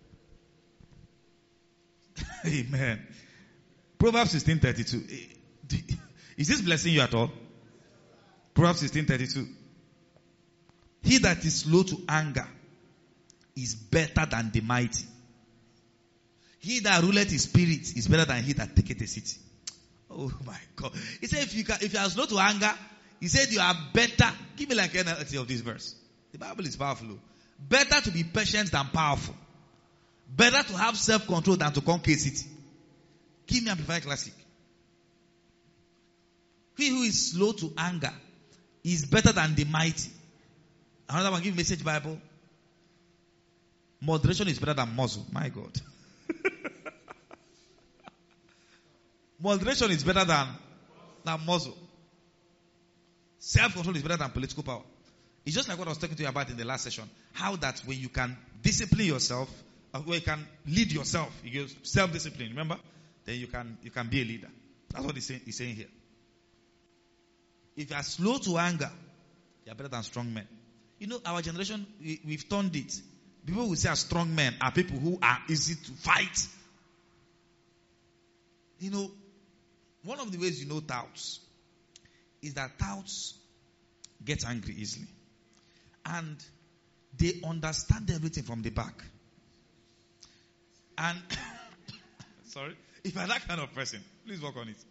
Amen. Proverbs sixteen thirty-two. Is this blessing you at all? Proverbs sixteen thirty-two. He that is slow to anger is better than the mighty. He that ruleth his spirit is better than he that taketh a city. Oh my God. He said if you can, if you are slow to anger, he said you are better. Give me like an N L T of this verse. The Bible is powerful. Better to be patient than powerful. Better to have self-control than to conquer a city. Give me Amplified Classic. He who is slow to anger is better than the mighty. Another one, give Message Bible. Moderation is better than muzzle. My God. Moderation is better than, than muzzle. Self-control is better than political power. It's just like what I was talking to you about in the last session. How that when you can discipline yourself, or when you can lead yourself, you give self-discipline, remember? Then you can you can be a leader. That's what he's saying, he's saying here. If you are slow to anger, you are better than strong men. You know, our generation, we, we've turned it. People who say are strong men are people who are easy to fight. You know, one of the ways you know touts is that touts get angry easily. And they understand everything from the back. And, sorry, if you're that kind of person, please work on it.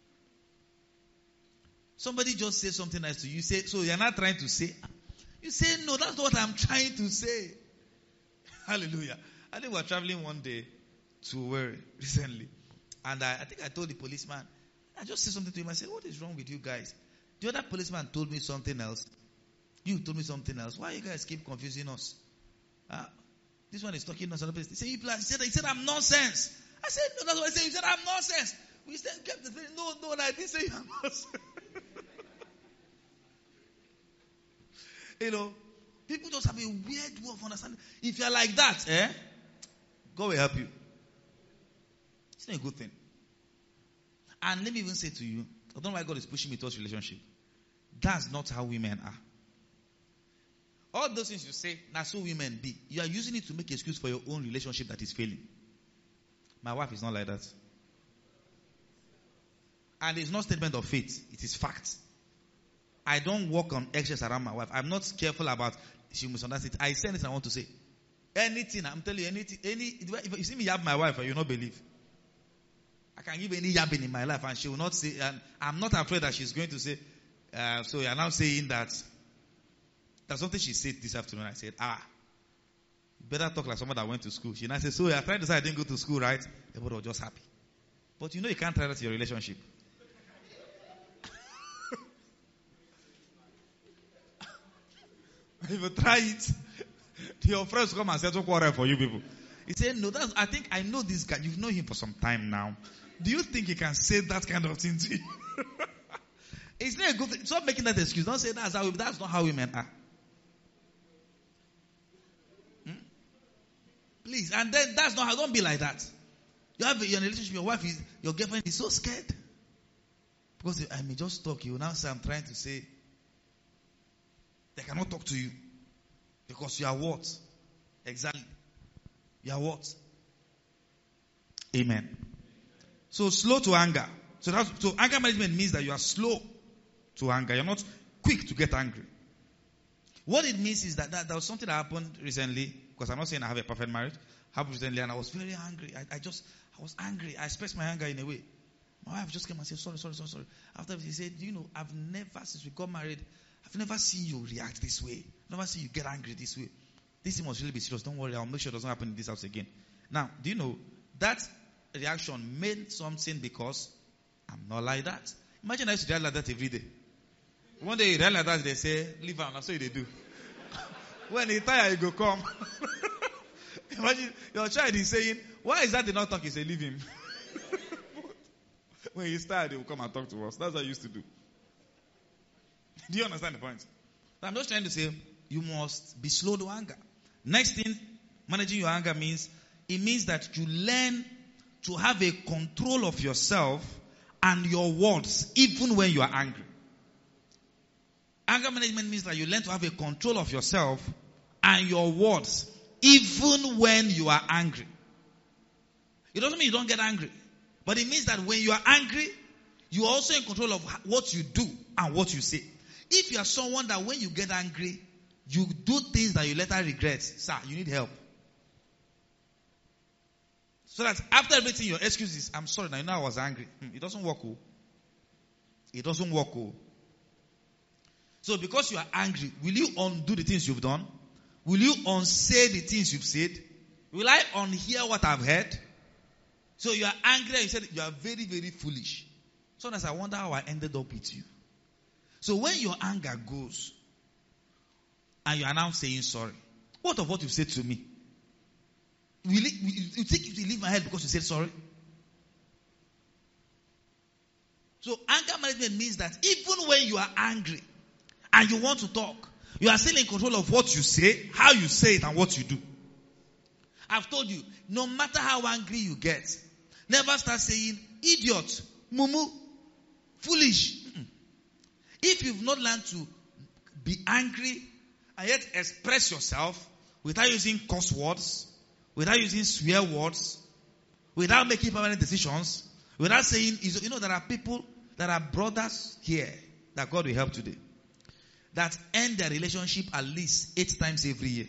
Somebody just says something nice to you. You say, so you're not trying to say, you say, no, that's not what I'm trying to say. Hallelujah. I think we were traveling one day to Owerri recently. And I, I think I told the policeman, I just said something to him. I said, what is wrong with you guys? The other policeman told me something else. You told me something else. Why you guys keep confusing us? Uh, this one is talking nonsense. He said, he said, he said, I'm nonsense. I said, no, that's what I said. He said, I'm nonsense. We said, kept the thing. No, no, I didn't say I'm nonsense. You know, people just have a weird way of understanding. If you're like that, eh, God will help you. It's not a good thing. And let me even say to you, I don't know why God is pushing me towards relationship. That's not how women are. All those things you say, that's how women be. You are using it to make excuse for your own relationship that is failing. My wife is not like that. And it's not statement of faith. It is fact. I don't walk on eggshells around my wife. I'm not careful about she must understand it. I say anything I want to say. Anything, I'm telling you, anything, any, if you see me yab my wife, you will not believe. I can give any yabbing in my life and she will not say, and I'm not afraid that she's going to say, uh, so you're now saying that, that's something she said this afternoon. I said, ah, you better talk like someone that went to school. She now said, so you're trying to say I didn't go to school, right? Everybody was just happy. But you know you can't try that to your relationship. If you try it, your friends come and settle quarrel for you people. He said, no, that's, I think I know this guy. You've known him for some time now. Do you think he can say that kind of thing to you? It's not a good thing. Stop making that excuse. Don't say that's how, that's not how women are. Hmm? Please. And then that's not how, don't be like that. You have a, you're in a relationship, your wife is, your girlfriend is so scared. Because I may just talk, you will now say, I'm trying to say, they cannot talk to you. Because you are what? Exactly. You are what? Amen. So slow to anger. So, that's, so anger management means that you are slow to anger. You're not quick to get angry. What it means is that, that there was something that happened recently, because I'm not saying I have a perfect marriage, happened recently, and I was very angry. I, I just, I was angry. I expressed my anger in a way. My wife just came and said, sorry, sorry, sorry, sorry. After she said, you know, I've never, since we got married, I've never seen you react this way. I've never seen you get angry this way. This thing must really be serious. Don't worry, I'll make sure it doesn't happen in this house again. Now, do you know, that reaction made something because I'm not like that. Imagine I used to react like that every day. One day you react like that, they say, leave her, that's what they do. When he tired, you go come. Imagine your child is saying, why is that they not talk? You say, leave him. When he's tired, he will come and talk to us. That's what I used to do. Do you understand the point? I'm just trying to say, you must be slow to anger. Next thing, managing your anger means, it means that you learn to have a control of yourself and your words, even when you are angry. Anger management means that you learn to have a control of yourself and your words, even when you are angry. It doesn't mean you don't get angry. But it means that when you are angry, you are also in control of what you do and what you say. If you are someone that when you get angry, you do things that you later regret, sir, you need help. So that after everything, your excuse is, I'm sorry, now you know I was angry. Hmm, it doesn't work, oh. It doesn't work, oh. So because you are angry, will you undo the things you've done? Will you unsay the things you've said? Will I unhear what I've heard? So you are angry and you said you are very, very foolish. Sometimes I wonder how I ended up with you. So when your anger goes and you are now saying sorry, what of what you said to me? Will it, will you think you will leave my head because you said sorry? So anger management means that even when you are angry and you want to talk, you are still in control of what you say, how you say it, and what you do. I've told you, no matter how angry you get, never start saying, idiot, mumu, foolish. Mm-mm. If you've not learned to be angry and yet express yourself without using curse words, without using swear words, without making permanent decisions, without saying, you know, there are people, there are brothers here that God will help today, that end their relationship at least eight times every year.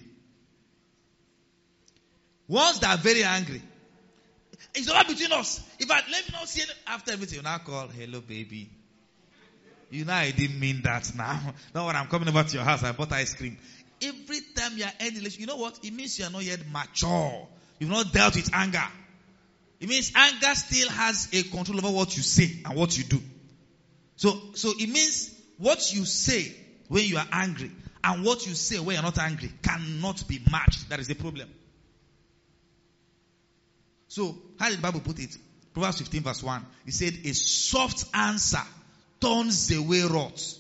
Once they are very angry, it's all between us. If I let me not see it after everything, you now call, hello baby. You know I didn't mean that now. Now when I'm coming over to your house, I bought ice cream. Every time you are ending relationship, you know what? It means you are not yet mature. You've not dealt with anger. It means anger still has a control over what you say and what you do. So, so it means what you say when you are angry and what you say when you're not angry cannot be matched. That is the problem. So, how did the Bible put it? Proverbs fifteen verse one. It said, a soft answer turns away wrath.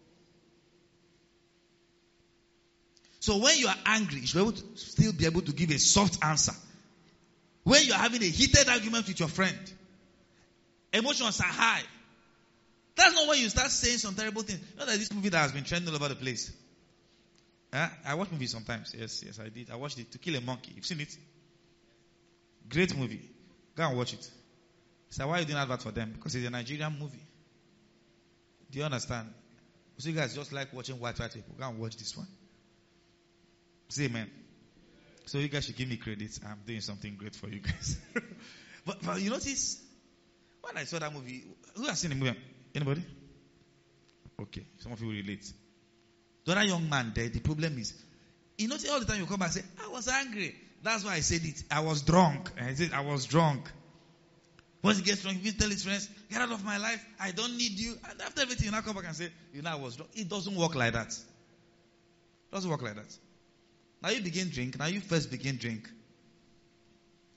So when you are angry, you should be able to still be able to give a soft answer. When you are having a heated argument with your friend, emotions are high. That's not when you start saying some terrible things. You know that this movie that has been trending all over the place. Huh? I watch movies sometimes. Yes, yes, I did. I watched it, To Kill a Monkey. You've seen it? Great movie. Go and watch it. So why are you doing advert for them? Because it's a Nigerian movie. Do you understand? So you guys just like watching white white people. Go and watch this one. Say amen. So you guys should give me credit. I'm doing something great for you guys. but, but you notice, when I saw that movie, who has seen the movie? Anybody? Okay, some of you will relate. The other young man there, the problem is, you notice all the time you come back and say, I was angry. That's why I said it. I was drunk. And I said, I was drunk. Once he gets drunk, he tell his friends, get out of my life. I don't need you. And after everything, you now come back and say, you know, I was drunk. It doesn't work like that. It doesn't work like that. Now you begin drink. Now you first begin drink.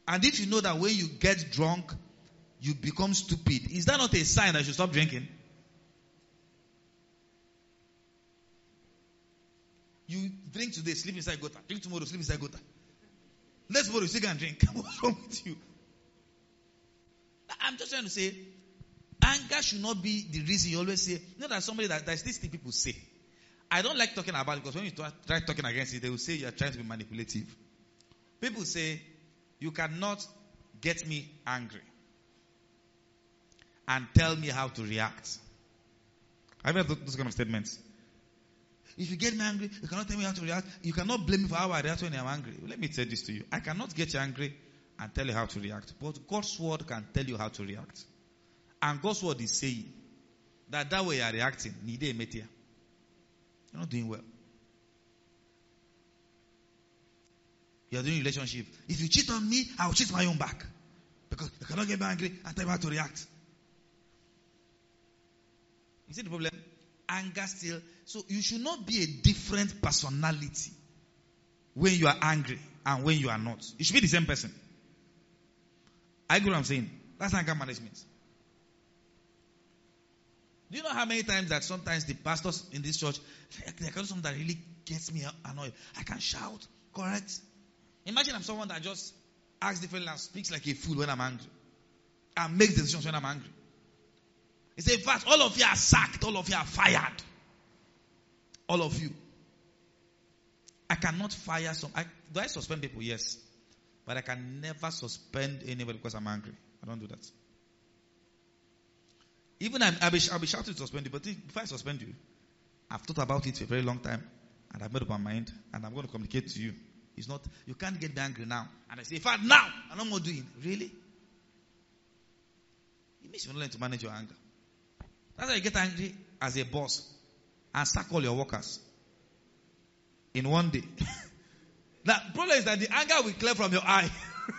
And if you know that when you get drunk, you become stupid, is that not a sign that you should stop drinking? You drink today, sleep inside gutter. Drink tomorrow, sleep inside gutter. Next tomorrow, you still can drink. What's wrong with you? I'm just trying to say, anger should not be the reason you always say. You know that somebody that there's this thing people say. I don't like talking about it because when you try talking against it, they will say you are trying to be manipulative. People say, you cannot get me angry and tell me how to react. I've heard those kind of statements. If you get me angry, you cannot tell me how to react. You cannot blame me for how I react when I'm angry. Let me say this to you. I cannot get you angry and tell you how to react. But God's word can tell you how to react. And God's word is saying that that way you are reacting, you're not doing well. You are doing relationship. If you cheat on me, I will cheat my own back. Because you cannot get me angry and tell me how to react. You see the problem? Anger still. So you should not be a different personality when you are angry and when you are not. You should be the same person. I get what I'm saying. That's anger management. Do you know how many times that sometimes the pastors in this church, they can do something that really gets me annoyed. I can shout, correct? Imagine I'm someone that just acts differently and speaks like a fool when I'm angry. And makes decisions when I'm angry. He said, in fact, all of you are sacked. All of you are fired. All of you. I cannot fire some. I, do I suspend people? Yes. But I can never suspend anybody because I'm angry. I don't do that. Even I'm, I'll, be, I'll be shouting to suspend you. But if I suspend you, I've thought about it for a very long time. And I've made up my mind. And I'm going to communicate to you. It's not, you can't get me angry now. And I say, in fact, now, I'm not more doing. Really? It means you don't learn to manage your anger. That's why you get angry as a boss and sack all your workers in one day. The problem is that the anger will clear from your eye.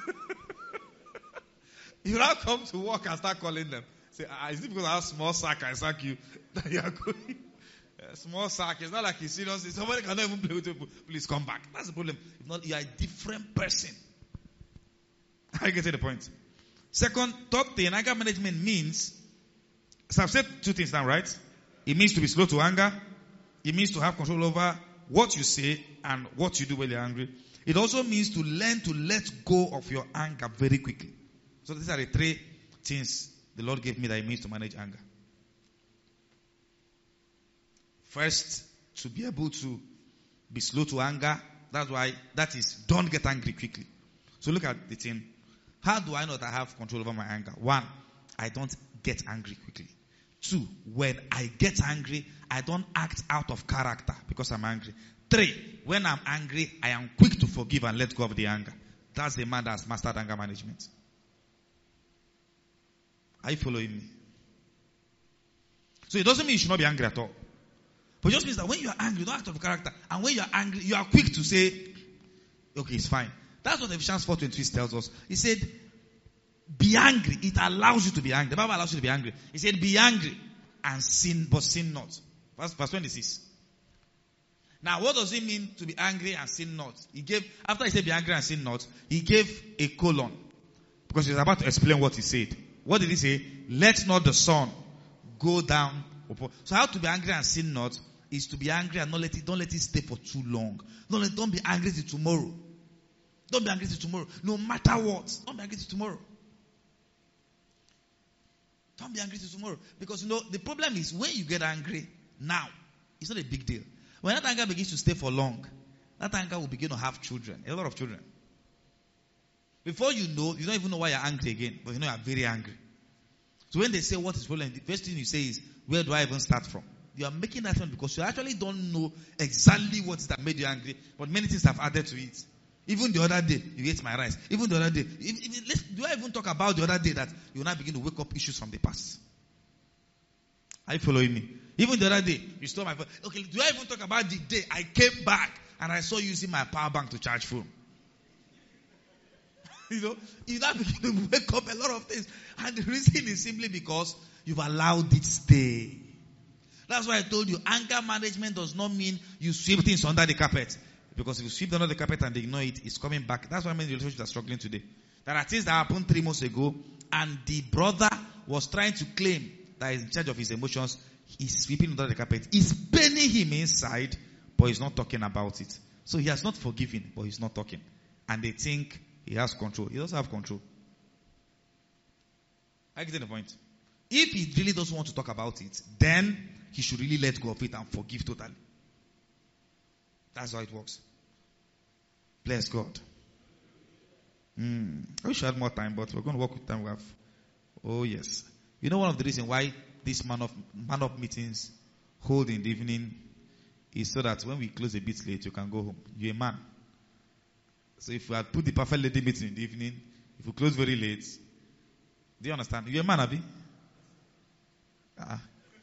You now come to work and start calling them. Say, ah, is it because I have small sack I sack you that you are going? Uh, small sack. It's not like it's serious. Somebody cannot even play with you. Please come back. That's the problem. If not, you are a different person. I get to the point. Second, third thing, anger management means. So I've said two things now, right? It means to be slow to anger. It means to have control over what you say and what you do when you're angry. It also means to learn to let go of your anger very quickly. So these are the three things the Lord gave me that it means to manage anger. First, to be able to be slow to anger. That's why, that is, don't get angry quickly. So look at the thing. How do I know that I have control over my anger? One, I don't get angry quickly. Two, when I get angry, I don't act out of character because I'm angry. Three, when I'm angry, I am quick to forgive and let go of the anger. That's the man that's mastered anger management. Are you following me? So it doesn't mean you should not be angry at all. But it just means that when you are angry, you don't act out of character. And when you are angry, you are quick to say, okay, it's fine. That's what Ephesians four twenty-three tells us. He said, be angry. It allows you to be angry. The Bible allows you to be angry. He said, be angry and sin, but sin not. Verse, verse twenty-six. Now, what does it mean to be angry and sin not? He gave, after he said be angry and sin not, he gave a colon. Because he was about to explain what he said. What did he say? Let not the sun go down. So how to be angry and sin not is to be angry and not let it, don't let it stay for too long. Don't, let, don't be angry till tomorrow. Don't be angry till tomorrow. No matter what. Don't be angry till tomorrow. Don't be angry till tomorrow. Because you know, the problem is when you get angry now, it's not a big deal. When that anger begins to stay for long, that anger will begin to have children. A lot of children. Before you know, you don't even know why you're angry again. But you know you're very angry. So when they say what is the problem, the first thing you say is, where do I even start from? You are making that one because you actually don't know exactly what is that made you angry. But many things have added to it. Even the other day, you ate my rice. Even the other day, if, if, let's, do I even talk about the other day that you will now begin to wake up issues from the past? Are you following me? Even the other day, you stole my phone. Okay, do I even talk about the day I came back and I saw you using my power bank to charge phone? You know, you now begin to wake up a lot of things. And the reason is simply because you've allowed it stay. That's why I told you, anger management does not mean you sweep things under the carpet. Because if you sweep under the carpet and they ignore it, it's coming back. That's why many relationships are struggling today. There are things that happened three months ago, and the brother was trying to claim that he's in charge of his emotions. He's sweeping under the carpet. It's paining him inside, but he's not talking about it. So he has not forgiven, but he's not talking. And they think he has control. He doesn't have control. I get the point. If he really doesn't want to talk about it, then he should really let go of it and forgive totally. That's how it works. Bless God. Mm. I wish I had more time, but we're going to work with time we have. Oh yes. You know one of the reasons why this man of man up meetings hold in the evening is so that when we close a bit late, you can go home. You're a man. So if we had put the perfect lady meeting in the evening, if we close very late, do you understand? You're a man, Abi? Ah.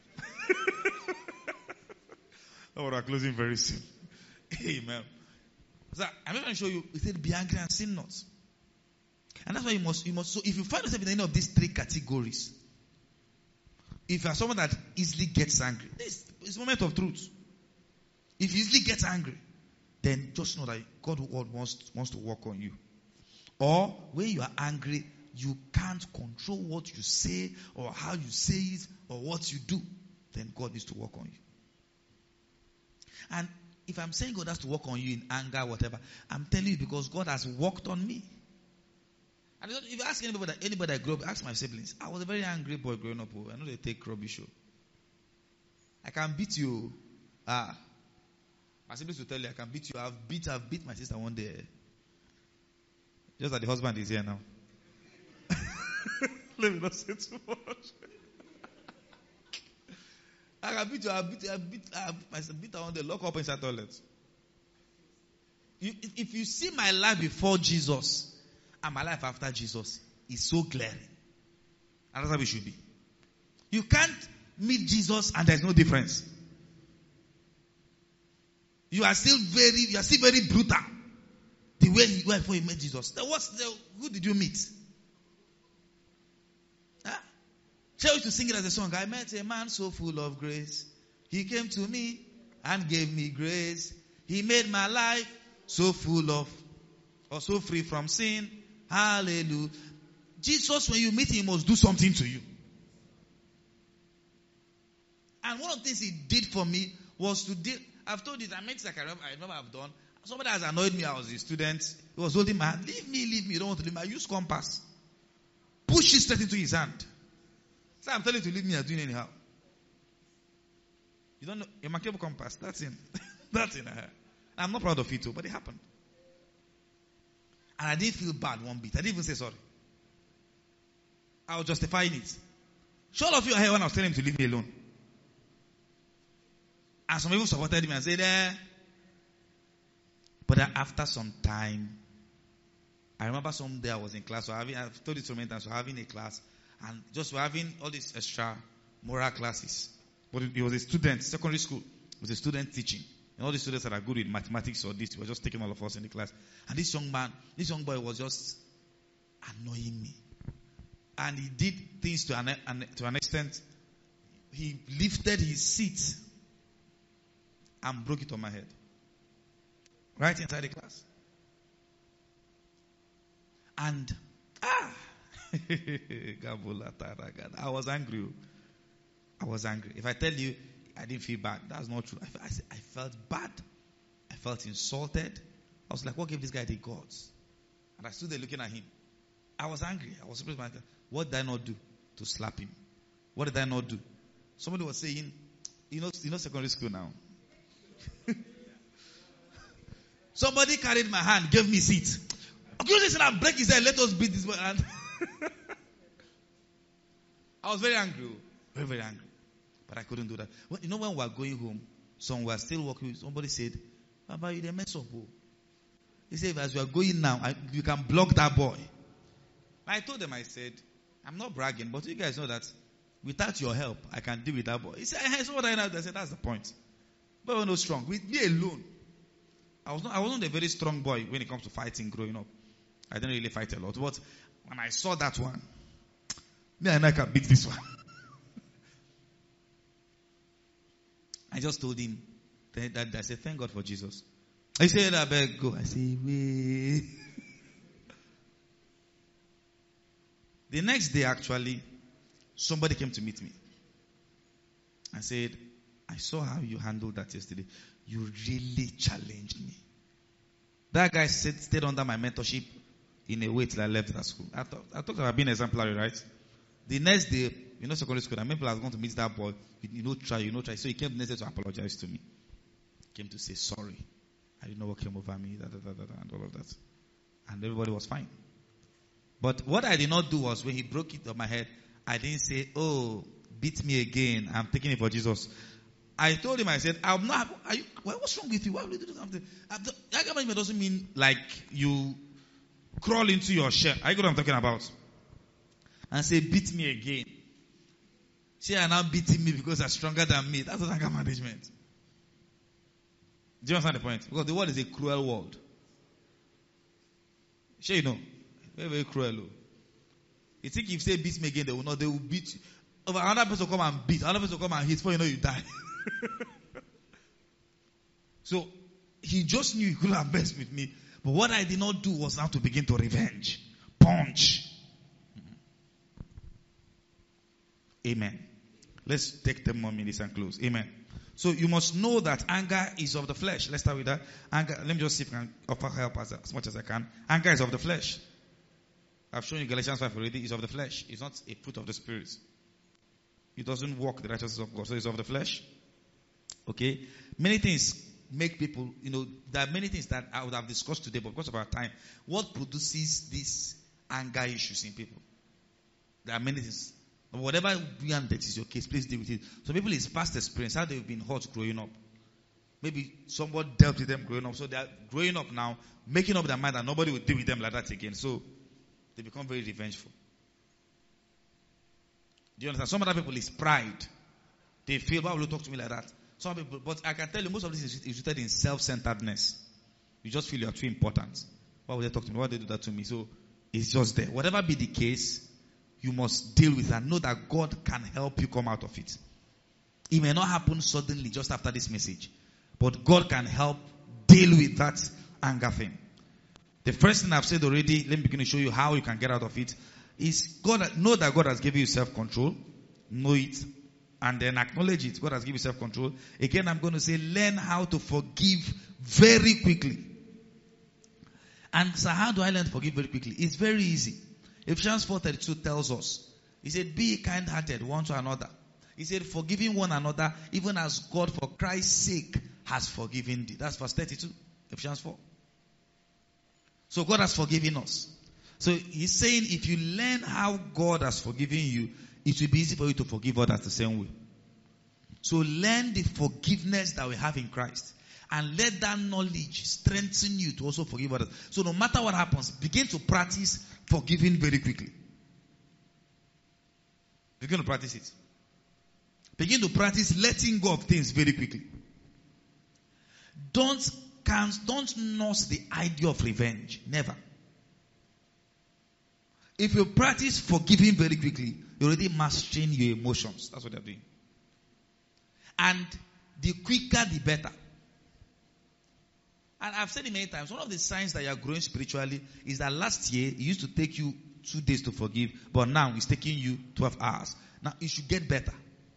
Oh, we're closing very soon. Amen. So I'm going to show you. It said, "Be angry and sin not." And that's why you must, you must. So if you find yourself in any of these three categories, if you are someone that easily gets angry, this is a moment of truth. If you easily get angry, then just know that God wants wants to work on you. Or when you are angry, you can't control what you say or how you say it or what you do, then God needs to work on you. And if I'm saying God has to work on you in anger, whatever, I'm telling you because God has worked on me. And if you ask anybody that anybody I grew up, ask my siblings. I was a very angry boy growing up. I know they take rubbish. I can beat you. Ah, my siblings will tell you I can beat you. I've beat, I've beat my sister one day. Just that the husband is here now. Let me not say too much. I can beat you. I beat, I beat, I beat her one day. Lock up inside toilet. You, if you see my life before Jesus and my life after Jesus, is so glaring. And that's how it should be. You can't meet Jesus and there's no difference. You are still very, you are still very brutal. The way you were before you met Jesus. What's the, who did you meet? Huh? Shall we to sing it as a song? I met a man so full of grace. He came to me and gave me grace. He made my life so full of, or so free from sin. Hallelujah. Jesus, when you meet him, must do something to you. And one of the things he did for me was to deal. I've told you that many things I can remember, I remember I've done. Somebody has annoyed me. I was a student. He was holding my hand. Leave me, leave me. You don't want to leave me. I use compass. Push it straight into his hand. So I'm telling you to leave me. I'm doing anyhow. You don't know a markable compass. That's in. That's in. Uh, I'm not proud of it too, but it happened. And I didn't feel bad one bit. I didn't even say sorry. I was justifying it. So all of you are here when I was telling him to leave me alone. And some people supported me and said, eh. But then after some time, I remember some day I was in class. So having, I've told you so many times, so having a class. And just we're having all these extra moral classes. But it, it was a student, secondary school. It was a student teaching. And all the students that are good with mathematics or this, were just taking all of us in the class. And this young man, this young boy was just annoying me. And he did things to an, an, to an extent. He lifted his seat and broke it on my head. Right inside the class. And, ah, I was angry. I was angry. If I tell you, I didn't feel bad. That's not true. I, I, I felt bad. I felt insulted. I was like, what gave this guy the gods? And I stood there looking at him. I was angry. I was surprised. Myself. What did I not do to slap him? What did I not do? Somebody was saying, you know, you know secondary school now. Somebody carried my hand, gave me seat. Okay, listen, I'll break his head. Let us beat this boy. I was very angry. Very, very angry. But I couldn't do that. Well, you know, when we were going home, some were still walking. Somebody said, Baba, you didn't mess up. Oh. He said, as we are going now, I, you can block that boy. I told them, I said, I'm not bragging, but you guys know that without your help, I can deal with that boy. He said, hey, so what I know? I said, that's the point. But we're not strong. With me alone. I was not, I wasn't a very strong boy when it comes to fighting growing up. I didn't really fight a lot. But when I saw that one, me and I can beat this one. I just told him that, that I said, thank God for Jesus. He said, I beg go. I said, wait. The next day, actually, somebody came to meet me. I said, I saw how you handled that yesterday. You really challenged me. That guy said, stayed under my mentorship in a way till I left that school. I, thought, I talked about being exemplary, right? The next day, you know, secondary school, I remember I was going to meet that boy. You know, try, you know, try. So he came the next day to apologize to me. He came to say sorry. I didn't know what came over me, da, da, da, da, da, and all of that. And everybody was fine. But what I did not do was, when he broke it on my head, I didn't say, oh, beat me again. I'm taking it for Jesus. I told him, I said, I'm not, are you, what's wrong with you? Why would you do something? That management doesn't mean like you crawl into your shell. Are you know what I'm talking about? And say, beat me again. Say, you're now beating me because you're stronger than me. That's not anger management. Do you understand the point? Because the world is a cruel world. Sure, you know. Very, very cruel. You think if you say beat me again, they will not, they will beat you. Another person will come and beat, another person will come and hit, before you know you die. So, he just knew he couldn't have messed with me. But what I did not do was now to begin to revenge. Punch. Amen. Let's take ten more minutes and close. Amen. So you must know that anger is of the flesh. Let's start with that. Anger, let me just see if I can offer help as, as much as I can. Anger is of the flesh. I've shown you Galatians five already. It's of the flesh. It's not a fruit of the Spirit. It doesn't walk the righteousness of God. So it's of the flesh. Okay. Many things make people, you know, there are many things that I would have discussed today, but because of our time, what produces these anger issues in people? There are many things. Whatever that is your case, please deal with it. Some people, it's past experience, how they've been hurt growing up. Maybe someone dealt with them growing up. So they are growing up now, making up their mind that nobody will deal with them like that again. So they become very revengeful. Do you understand? Some other people, it's pride. They feel, why will you talk to me like that? Some people, but I can tell you, most of this is, is rooted in self-centeredness. You just feel you are too important. Why would they talk to me? Why would they do that to me? So it's just there. Whatever be the case, you must deal with it and know that God can help you come out of it. It may not happen suddenly just after this message, but God can help deal with that anger thing. The first thing I've said already, let me begin to show you how you can get out of it, is God, know that God has given you self-control. Know it. And then acknowledge it. God has given you self-control. Again, I'm going to say, learn how to forgive very quickly. And so how do I learn to forgive very quickly? It's very easy. Ephesians four thirty-two tells us, he said, be kind-hearted one to another. He said, forgiving one another, even as God for Christ's sake has forgiven thee. That's verse thirty-two, Ephesians four. So God has forgiven us. So he's saying, if you learn how God has forgiven you, it will be easy for you to forgive others the same way. So learn the forgiveness that we have in Christ. And let that knowledge strengthen you to also forgive others. So no matter what happens, begin to practice forgiving very quickly. Begin to practice it. Begin to practice letting go of things very quickly. Don't can't, don't nurse the idea of revenge. Never. If you practice forgiving very quickly, you're already mastering your emotions. That's what they're doing. And the quicker, the better. And I've said it many times, one of the signs that you are growing spiritually is that last year, it used to take you two days to forgive, but now it's taking you twelve hours. Now, you should get better.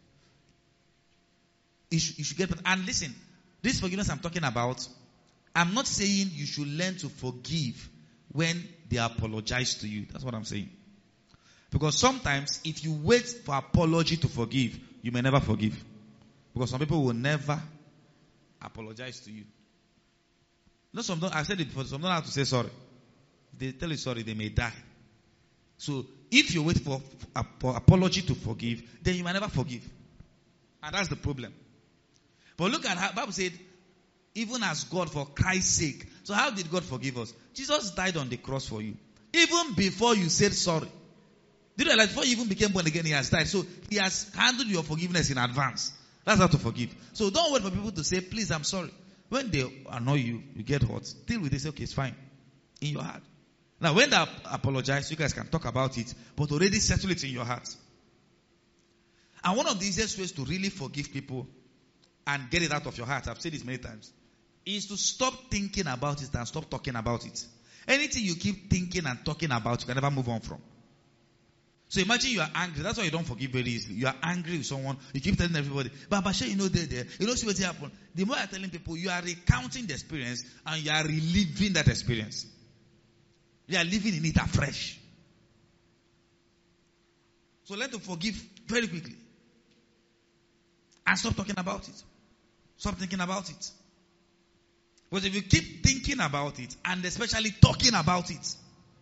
You should, you should get better. And listen, this forgiveness I'm talking about, I'm not saying you should learn to forgive when they apologize to you. That's what I'm saying. Because sometimes, if you wait for apology to forgive, you may never forgive. Because some people will never apologize to you. No, some don't, I've said it before, some don't have to say sorry. If they tell you sorry, they may die. So, if you wait for, for apology to forgive, then you might never forgive. And that's the problem. But look at how the Bible said, even as God for Christ's sake. So how did God forgive us? Jesus died on the cross for you. Even before you said sorry. Did you realize before you even became born again, he has died. So he has handled your forgiveness in advance. That's how to forgive. So don't wait for people to say, please, I'm sorry. When they annoy you, you get hurt. Deal with it. Say, okay, it's fine. In your heart. Now, when they apologize, you guys can talk about it, but already settle it in your heart. And one of the easiest ways to really forgive people and get it out of your heart, I've said this many times, is to stop thinking about it and stop talking about it. Anything you keep thinking and talking about, you can never move on from. So imagine you are angry. That's why you don't forgive very easily. You are angry with someone. You keep telling everybody, but Bashe, you know they're there. You know see what happened. The more you're telling people, you are recounting the experience and you are reliving that experience. You are living in it afresh. So learn to forgive very quickly. And stop talking about it. Stop thinking about it. Because if you keep thinking about it, and especially talking about it,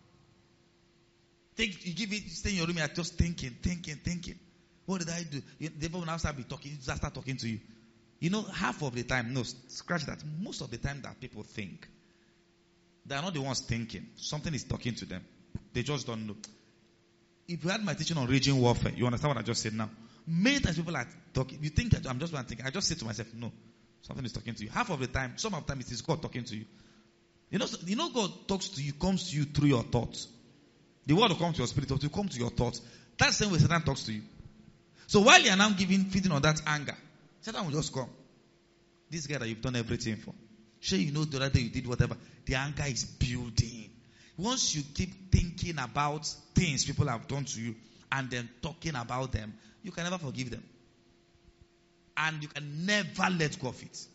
think you give it, you stay in your room, you are just thinking, thinking, thinking. What did I do? You, the devil will now start be talking, just start talking to you. You know, half of the time, no, scratch that. Most of the time that people think, they are not the ones thinking. Something is talking to them. They just don't know. If you had my teaching on raging warfare, you understand what I just said now? Many times people are talking. You think that I'm just one thinking. I just say to myself, no, something is talking to you. Half of the time, some of the time it is God talking to you. You know, you know God talks to you, comes to you through your thoughts. The word will come to your spirit, will come to your thoughts. That's the same way Satan talks to you. So while you are now giving, feeding on that anger, Satan will just come. This guy that you've done everything for. Sure, you know the other day you did whatever. The anger is building. Once you keep thinking about things people have done to you and then talking about them, you can never forgive them. And you can never let go of it.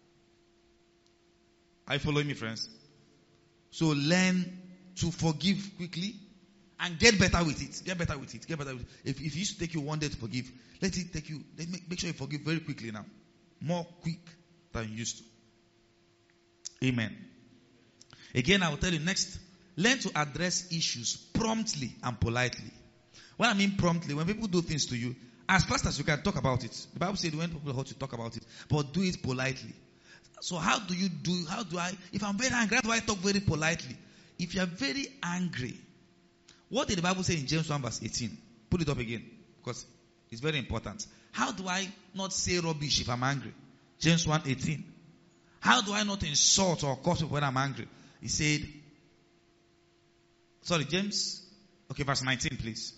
Are you following me, friends? So learn to forgive quickly and get better with it. Get better with it. Get better with it. If, if it used to take you one day to forgive, let it take you, let make, make sure you forgive very quickly now. More quick than you used to. Amen. Again, I will tell you next, learn to address issues promptly and politely. When I mean promptly, when people do things to you, as fast as you can talk about it. The Bible said when people hurt you, talk about it. But do it politely. So how do you do, how do I, if I'm very angry, how do I talk very politely? If you are very angry, what did the Bible say in James one verse eighteen? Put it up again, because it's very important. How do I not say rubbish if I'm angry? James one eighteen. How do I not insult or curse people when I'm angry? He said, sorry, James, okay, verse nineteen, please.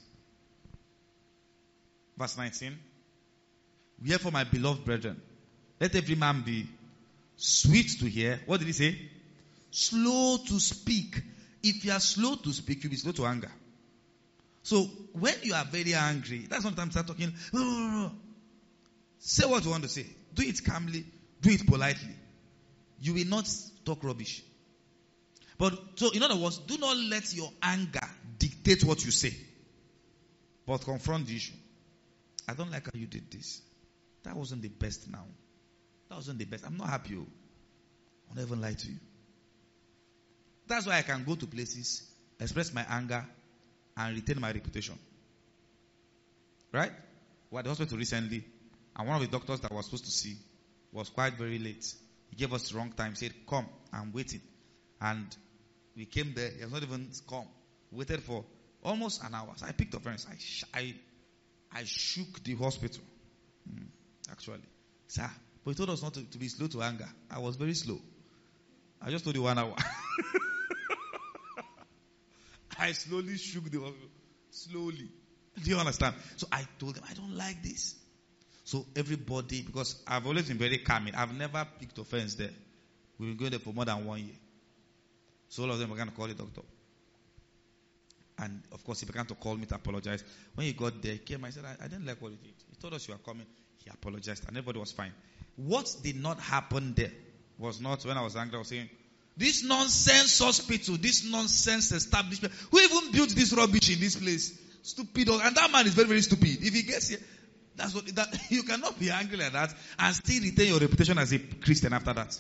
Verse nineteen. Wherefore, my beloved brethren, let every man be sweet to hear. What did he say? Slow to speak. If you are slow to speak, you'll be slow to anger. So, when you are very angry, that's not the time to start talking. No, no, no, no. Say what you want to say. Do it calmly. Do it politely. You will not talk rubbish. But, so in other words, do not let your anger dictate what you say. But confront the issue. I don't like how you did this. That wasn't the best now. That wasn't the best. I'm not happy. I'll never lie to you. That's why I can go to places, express my anger, and retain my reputation. Right? We were at the hospital recently, and one of the doctors that was supposed to see was quite very late. He gave us the wrong time. He said, come, I'm waiting. And we came there. He has not even come. Waited for almost an hour. So I picked up friends. I, sh- I, I shook the hospital. Mm, actually. Sir, but he told us not to, to be slow to anger. I was very slow. I just told you one hour. I slowly shook the hospital. Slowly. Do you understand? So I told them, I don't like this. So everybody, because I've always been very calming. I've never picked offense there. We've been going there for more than one year. So all of them were going to call the doctor. And of course, he began to call me to apologize. When he got there, he came, I said, I, I didn't like what he did. He told us you were coming. He apologized and everybody was fine. What did not happen there was not when I was angry, I was saying, this nonsense hospital, this nonsense establishment, who even built this rubbish in this place? Stupid. And that man is very, very stupid. If he gets here, that's what, that, you cannot be angry like that and still retain your reputation as a Christian after that.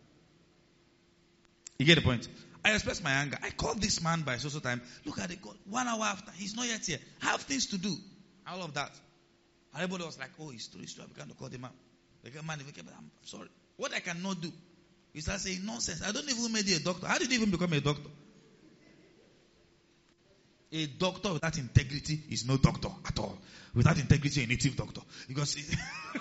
You get the point? I expressed my anger. I called this man by social time. Look at it. One hour after, he's not yet here. I have things to do. All of that. And everybody was like, oh, it's true, it's true. I began to call the man. Like, man, if I'm sorry. What I cannot do is start saying nonsense. I don't even make you a doctor. How did you even become a doctor? A doctor without integrity is no doctor at all. Without integrity, a native doctor. Because it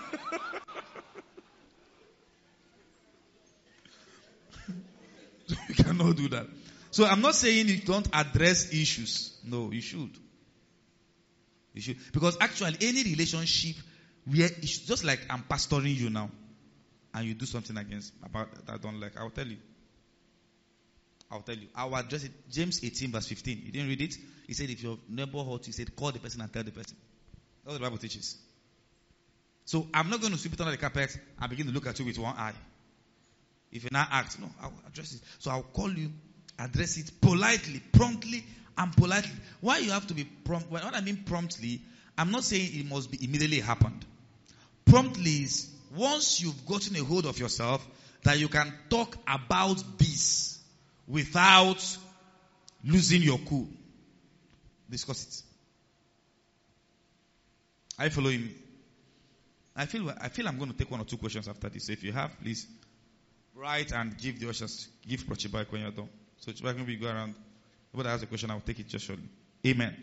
you cannot do that. So I'm not saying you don't address issues. No, you should. You should. Because actually, any relationship where it's just like I'm pastoring you now, and you do something against about that I don't like, I'll tell you. I'll tell you. I'll address it. James eighteen verse fifteen. You didn't read it? He said, if your neighbor hurts you, he said, call the person and tell the person. That's what the Bible teaches. So I'm not going to sweep it under the carpet and begin to look at you with one eye. If you now act, no, I'll address it. So I'll call you, address it politely, promptly, and politely. Why you have to be prompt? What I mean promptly, I'm not saying it must be immediately happened. Promptly is once you've gotten a hold of yourself that you can talk about this without losing your cool. Discuss it. Are you following me? I feel I feel I'm going to take one or two questions after this. So if you have, please write and give the ushers, give Prochibak when you're done. So Chibak, maybe you go around. Nobody has a question, I'll take it just shortly. Amen.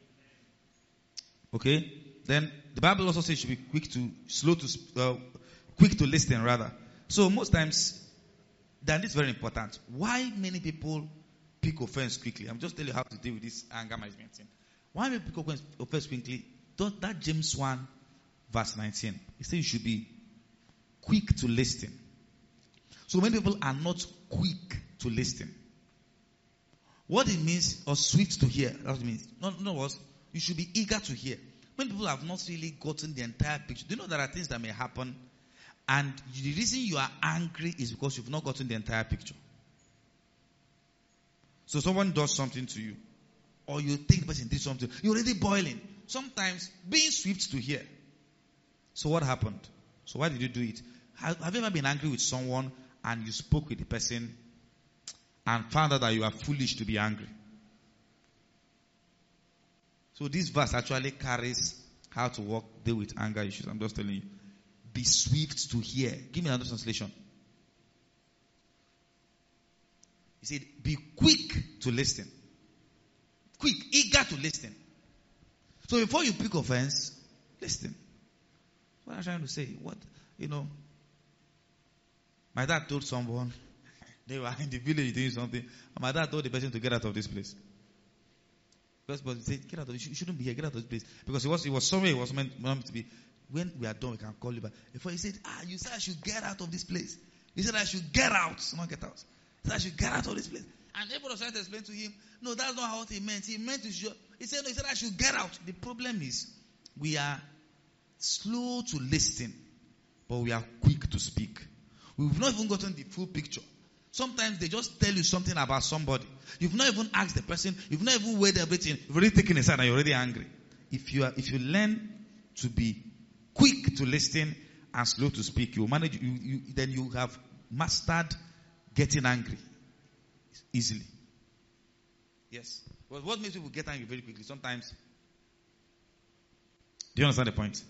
Okay? Then the Bible also says you should be quick to, slow to, uh, quick to listen rather. So most times, then it's very important. Why many people pick offense quickly? I'm just telling you how to deal with this anger management thing. Why many people pick offense quickly? That James one verse nineteen. It says you should be quick to listen. So many people are not quick to listen. What it means, or swift to hear. That's what it means. No, no, what? You should be eager to hear. Many people have not really gotten the entire picture. Do you know there are things that may happen, and the reason you are angry is because you've not gotten the entire picture. So someone does something to you, or you think the person did something, you're already boiling. Sometimes being swift to hear. So what happened? So why did you do it? Have, have you ever been angry with someone and you spoke with the person and found out that you are foolish to be angry? So this verse actually carries how to walk, deal with anger issues. I'm just telling you. Be swift to hear. Give me another translation. He said, be quick to listen. Quick, eager to listen. So before you pick offense, listen. What I'm trying to say, what, you know, my dad told someone, they were in the village doing something, and my dad told the person to get out of this place. First, but he said, get out of, you shouldn't be here, get out of this place. Because it was, it was somewhere it was meant, meant to be. When we are done, we can call you back. Before he said, ah, you said I should get out of this place. He said I should get out, not get out. He said I should get out of this place. And everybody was trying to explain to him, no, that's not what he meant. He meant to show. He said, no, he said I should get out. The problem is, we are slow to listen, but we are quick to speak. We've not even gotten the full picture. Sometimes they just tell you something about somebody. You've not even asked the person. You've not even weighed everything. You've already taken a side and you're already angry. If you are, if you learn to be quick to listen and slow to speak, you manage. You, you, then you have mastered getting angry easily. Yes. But what makes people get angry very quickly? Sometimes. Do you understand the point?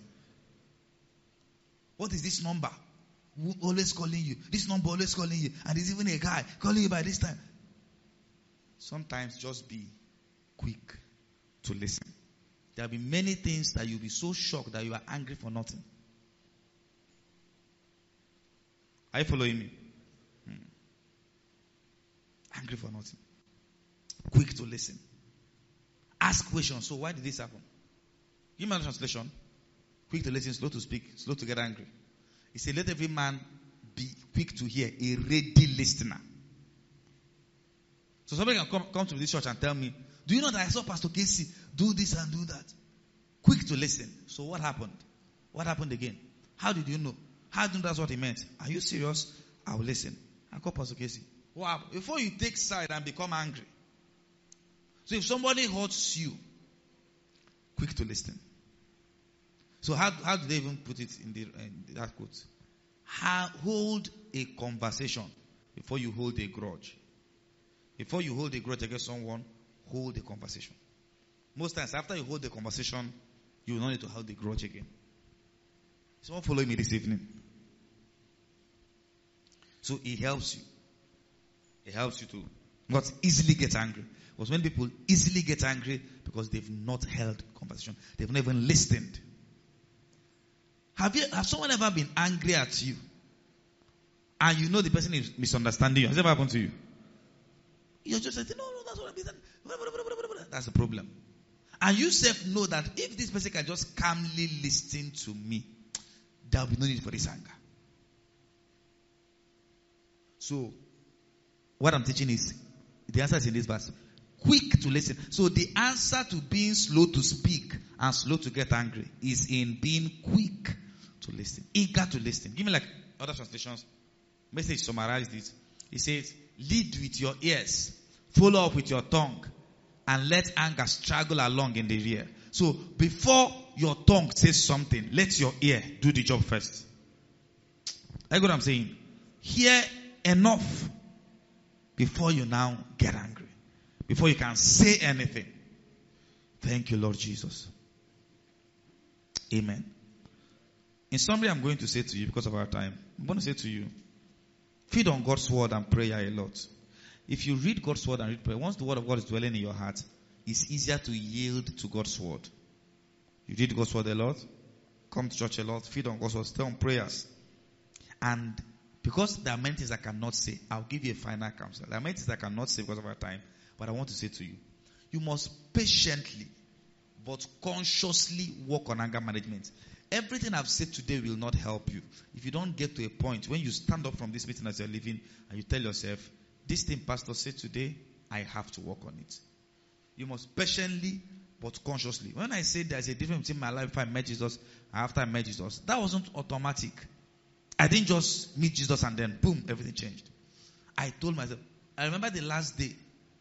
What is this number? Who always calling you? This number always calling you. And there's even a guy calling you by this time. Sometimes just be quick to listen. There will be many things that you'll be so shocked that you are angry for nothing. Are you following me? Hmm. Angry for nothing. Quick to listen. Ask questions. So why did this happen? Give me a translation. Quick to listen, slow to speak, slow to get angry. He said, let every man be quick to hear, a ready listener. So somebody can come, come to this church and tell me, do you know that I saw Pastor Casey do this and do that? Quick to listen. So what happened? What happened again? How did you know? How did you know that's what he meant? Are you serious? I will listen. I call Pastor Casey. What happened? Before you take side and become angry. So if somebody hurts you, quick to listen. So how how do they even put it in, the, in that quote? How, hold a conversation before you hold a grudge. Before you hold a grudge against someone, hold a conversation. Most times, after you hold the conversation, you will not need to hold the grudge again. Someone following me this evening. So it helps you. It helps you to not easily get angry. Because when people easily get angry, because they've not held conversation, they've not even listened. Have you, have someone ever been angry at you? And you know the person is misunderstanding you. Has it ever happened to you? You're just like, no, no, that's what I mean. That's the problem. And you self know that if this person can just calmly listen to me, there will be no need for this anger. So, what I'm teaching is The answer is in this verse. Quick to listen. So the answer to being slow to speak and slow to get angry is in being quick to listen. Eager to listen. Give me like other translations. Message summarized it. It says, lead with your ears, follow up with your tongue, and let anger straggle along in the rear. So before your tongue says something, let your ear do the job first. That's what I'm saying. Hear enough before you now get angry. Before you can say anything. Thank you, Lord Jesus. Amen. In summary, I'm going to say to you, because of our time, I'm going to say to you, feed on God's word and prayer a lot. If you read God's word and read prayer, once the word of God is dwelling in your heart, it's easier to yield to God's word. You read God's word a lot, come to church a lot, feed on God's word, stay on prayers. And because there are many things I cannot say, I'll give you a final counsel. There are many things I cannot say because of our time, but I want to say to you, you must patiently but consciously work on anger management. Everything I've said today will not help you if you don't get to a point when you stand up from this meeting as you're leaving and you tell yourself, this thing Pastor said today, I have to work on it. You must patiently but consciously. When I say there's a difference between my life if I met Jesus and after I met Jesus, that wasn't automatic. I didn't just meet Jesus and then boom, everything changed. I told myself, I remember the last day,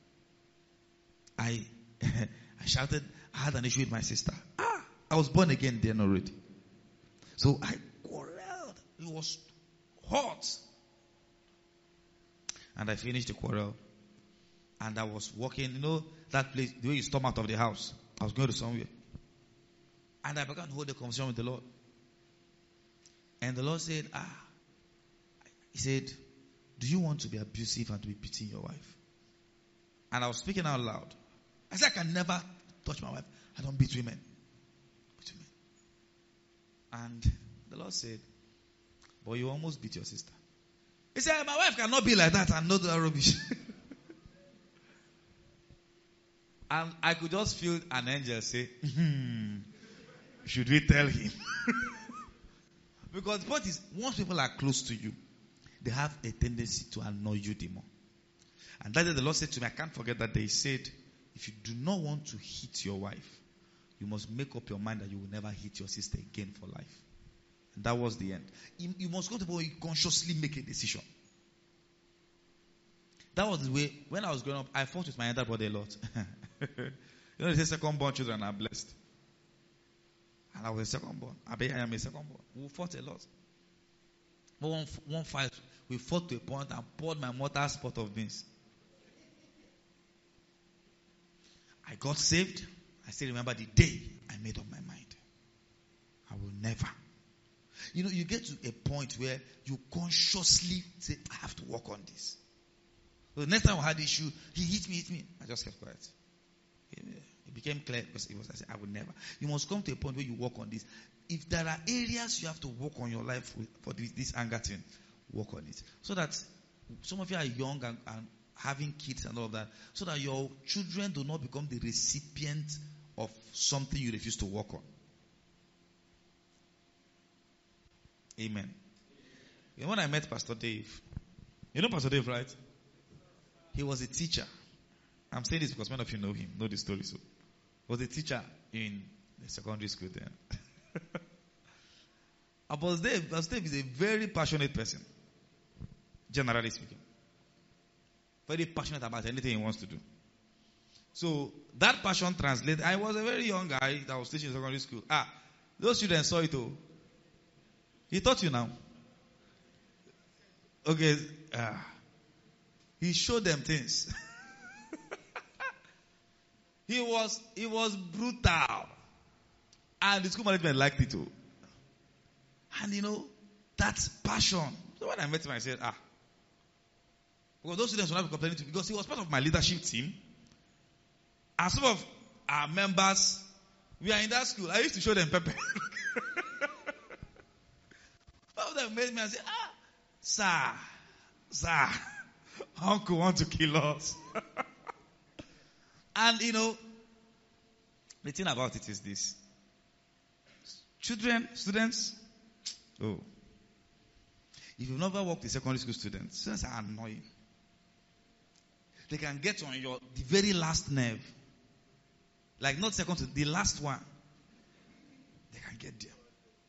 I I shouted, I had an issue with my sister. Ah, I was born again then already. So I quarreled. It was hot. And I finished the quarrel. And I was walking, you know, that place, the way you storm out of the house. I was going to somewhere. And I began to hold a conversation with the Lord. And the Lord said, ah, He said, do you want to be abusive and to be beating your wife? And I was speaking out loud. I said, I can never touch my wife. I don't beat women. Beat women. And the Lord said, but you almost beat your sister. He said, my wife cannot be like that and not do that rubbish. And I could just feel an angel say, hmm, should we tell him? Because the point is, once people are close to you, they have a tendency to annoy you the more. And that day the Lord said to me, I can't forget that day, He said, if you do not want to hit your wife, you must make up your mind that you will never hit your sister again for life. And that was the end. You, you must go to the point where you consciously make a decision. That was the way, when I was growing up, I fought with my elder brother a lot. You know, they say second born children are blessed. And I was a second born. I bet I am a second born. We fought a lot. But one, one fight, we fought to a point and poured my mother's pot of beans. I got saved. I still remember the day I made up my mind. I will never. You know, you get to a point where you consciously say, I have to work on this. So the next time I had the issue, he hit me, hit me. I just kept quiet. It became clear because it was, I said, I will never. You must come to a point where you work on this. If there are areas you have to work on your life with, for this, this anger thing, work on it. So that some of you are young and, and having kids and all of that, so that your children do not become the recipient of something you refuse to work on. Amen. You know, when I met Pastor Dave, you know Pastor Dave, right? He was a teacher. I'm saying this because many of you know him, know the story. So, he was a teacher in the secondary school then. Pastor Dave, Pastor Dave is a very passionate person, generally speaking. Very passionate about anything he wants to do. So that passion translated. I was a very young guy that was teaching in secondary school. Ah, those students saw it all. He taught you now. Okay. Ah, he showed them things. he was he was brutal, and the school management liked it too. And you know, that's passion. So when I met him, I said, ah. Because those students were not complaining to me because he was part of my leadership team. And some of our members, we are in that school. I used to show them pepper. Some of them made me and say, ah, sir, sir, uncle want to kill us. And you know, the thing about it is this. Children, students, oh. If you've never worked with secondary school students, students are annoying. they can get on your the very last nerve. Like not second to the last one. They can get there.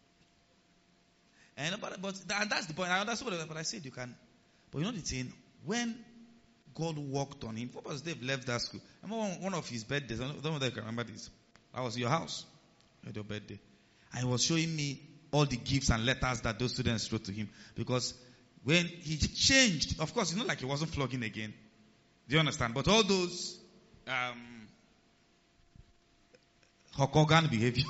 And but, but and that's the point. I understand what I said you can. But you know the thing, when God worked on him, Papa Dave left that school. I remember one, one of his birthdays. I don't know if you can remember this. I was in your house at your birthday. And he was showing me all the gifts and letters that those students wrote to him. Because when he changed, of course, it's not like he wasn't flogging again. Do you understand? But all those um, Hokogan behavior.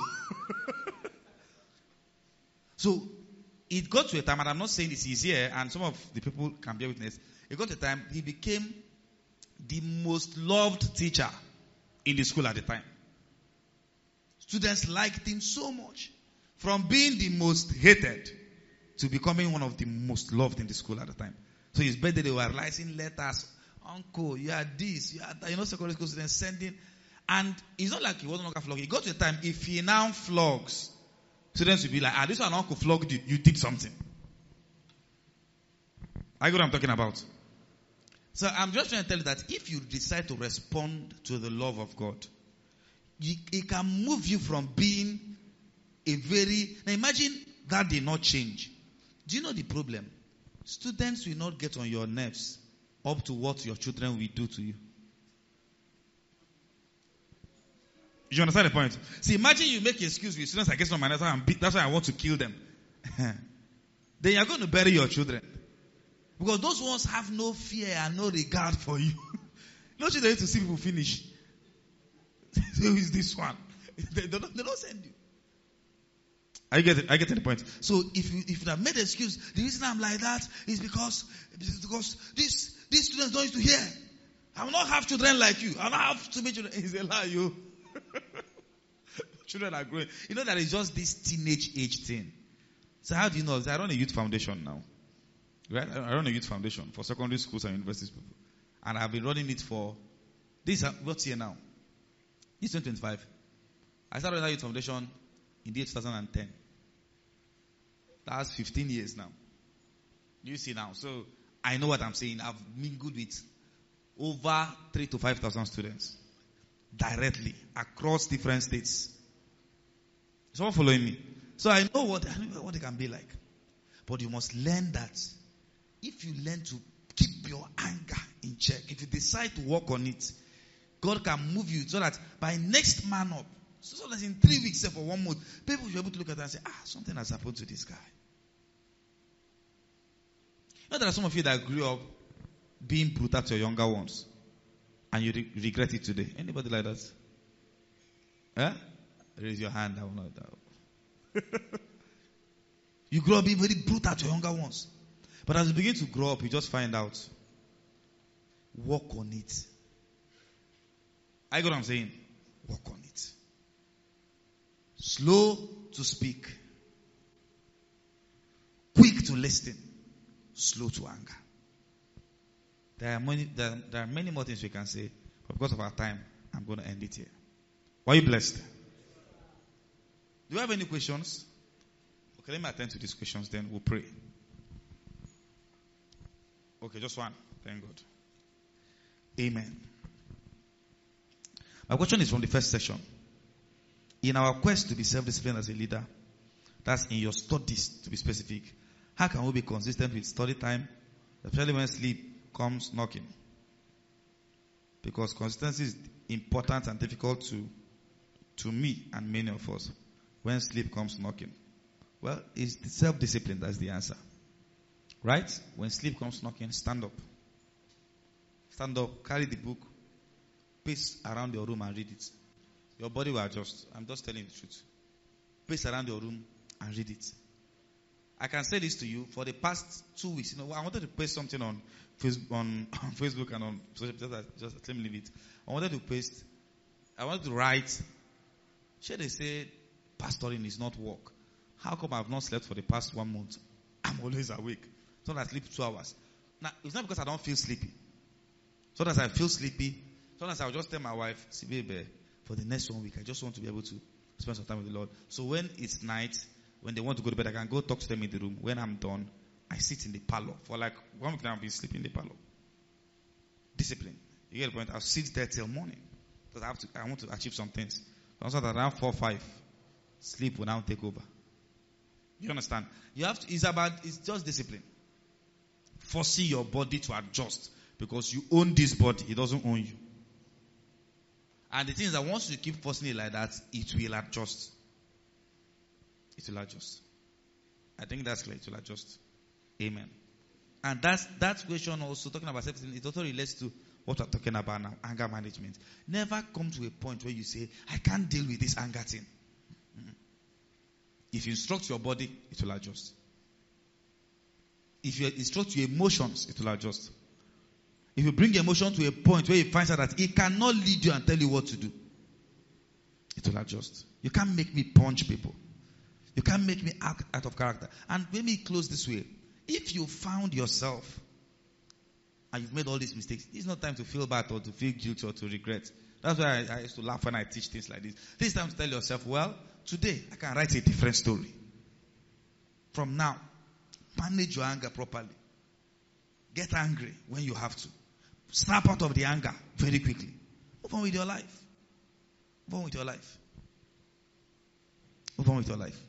So it got to a time, and I'm not saying this is here, and some of the people can bear witness. It got to a time he became the most loved teacher in the school at the time. Students liked him so much. From being the most hated to becoming one of the most loved in the school at the time. So his birthday, they were writing letters. Uncle, you are this, you are that. You know, secondary school students sending. And it's not like he wasn't longer flogging. It got to a time, if he now flogs, students will be like, ah, this one uncle flogged you. You did something. I get what I'm talking about. So I'm just trying to tell you that if you decide to respond to the love of God, you, it can move you from being a very... Now imagine that did not change. Do you know the problem? Students will not get on your nerves up to what your children will do to you. You understand the point? See, imagine you make an excuse with students, I guess on my nerves, and beat, that's why I want to kill them. Then you're going to bury your children. Because those ones have no fear and no regard for you. No children need to see people finish. Who is this one? They don't, they don't send you. I get it. I get the point. So if you if you have made an excuse, the reason I'm like that is because because these these students don't used to hear. I will not have children like you. I will not have too many children. It's a lie, you. Children are growing. You know that it's just this teenage age thing. So how do you know? I run a youth foundation now. Right? I run a youth foundation for secondary schools and universities people. And I've been running it for this what's here now? It's twenty twenty-five. I started that youth foundation in the year two thousand ten. That's fifteen years now. You see now. So I know what I'm saying. I've mingled with over three to five thousand students directly across different states. Someone following me? So I know what I know what it can be like. But you must learn that if you learn to keep your anger in check, if you decide to work on it, God can move you so that by next man up, so that in three weeks or one month, people will be able to look at that and say, ah, something has happened to this guy. You know, there are some of you that grew up being brutal to your younger ones, and you re- regret it today. Anybody like that? Eh? Raise your hand. I will not doubt. You grow up being very brutal to your younger ones. But as you begin to grow up, you just find out. Work on it. I get what I'm saying? Work on it. Slow to speak. Quick to listen. Slow to anger. There are many, there, there are many more things we can say. But because of our time, I'm going to end it here. Were you blessed? Do you have any questions? Okay, let me attend to these questions, then we'll pray. Okay, just one. Thank God. Amen. My question is from the first session. In our quest to be self-disciplined as a leader, that's in your studies to be specific, how can we be consistent with study time, especially when sleep comes knocking? Because consistency is important and difficult to, to me and many of us when sleep comes knocking. Well, it's self-discipline that's the answer. Right? When sleep comes knocking, stand up. Stand up, carry the book, pace around your room and read it. Your body will adjust. I'm just telling the truth. Pace around your room and read it. I can say this to you. For the past two weeks, you know, I wanted to paste something on Facebook, on, on Facebook and on social media. Just, just let me leave it. I wanted to paste. I wanted to write. Should they say pastoring is not work? How come I've not slept for the past one month? I'm always awake. Sometimes I sleep two hours. Now, it's not because I don't feel sleepy. Sometimes I feel sleepy. Sometimes I'll just tell my wife, see, baby, for the next one week, I just want to be able to spend some time with the Lord. So when it's night, when they want to go to bed, I can go talk to them in the room. When I'm done, I sit in the parlor. For like one week now, I've been sleeping in the parlor. Discipline. You get the point? I'll sit there till morning. Because I have to, I want to achieve some things. Also that around four, five, sleep will now take over. You understand? You have to, it's about, it's just discipline. Forcing your body to adjust. Because you own this body, it doesn't own you. And the thing is that once you keep forcing it like that, it will adjust. It will adjust. I think that's clear. It will adjust. Amen. And that's that question also, talking about self-discipline, it also relates to what we're talking about now, anger management. Never come to a point where you say, I can't deal with this anger thing. Mm-hmm. If you instruct your body, it will adjust. If you instruct your emotions, it will adjust. If you bring emotion to a point where you find out that it cannot lead you and tell you what to do, it will adjust. You can't make me punch people. You can't make me act out of character. And let me close this way. If you found yourself and you've made all these mistakes, it's not time to feel bad or to feel guilty or to regret. That's why I, I used to laugh when I teach things like this. This is time to tell yourself, well, today I can write a different story. From now, manage your anger properly. Get angry when you have to. Snap out of the anger very quickly. Move on with your life. Move on with your life. Move on with your life.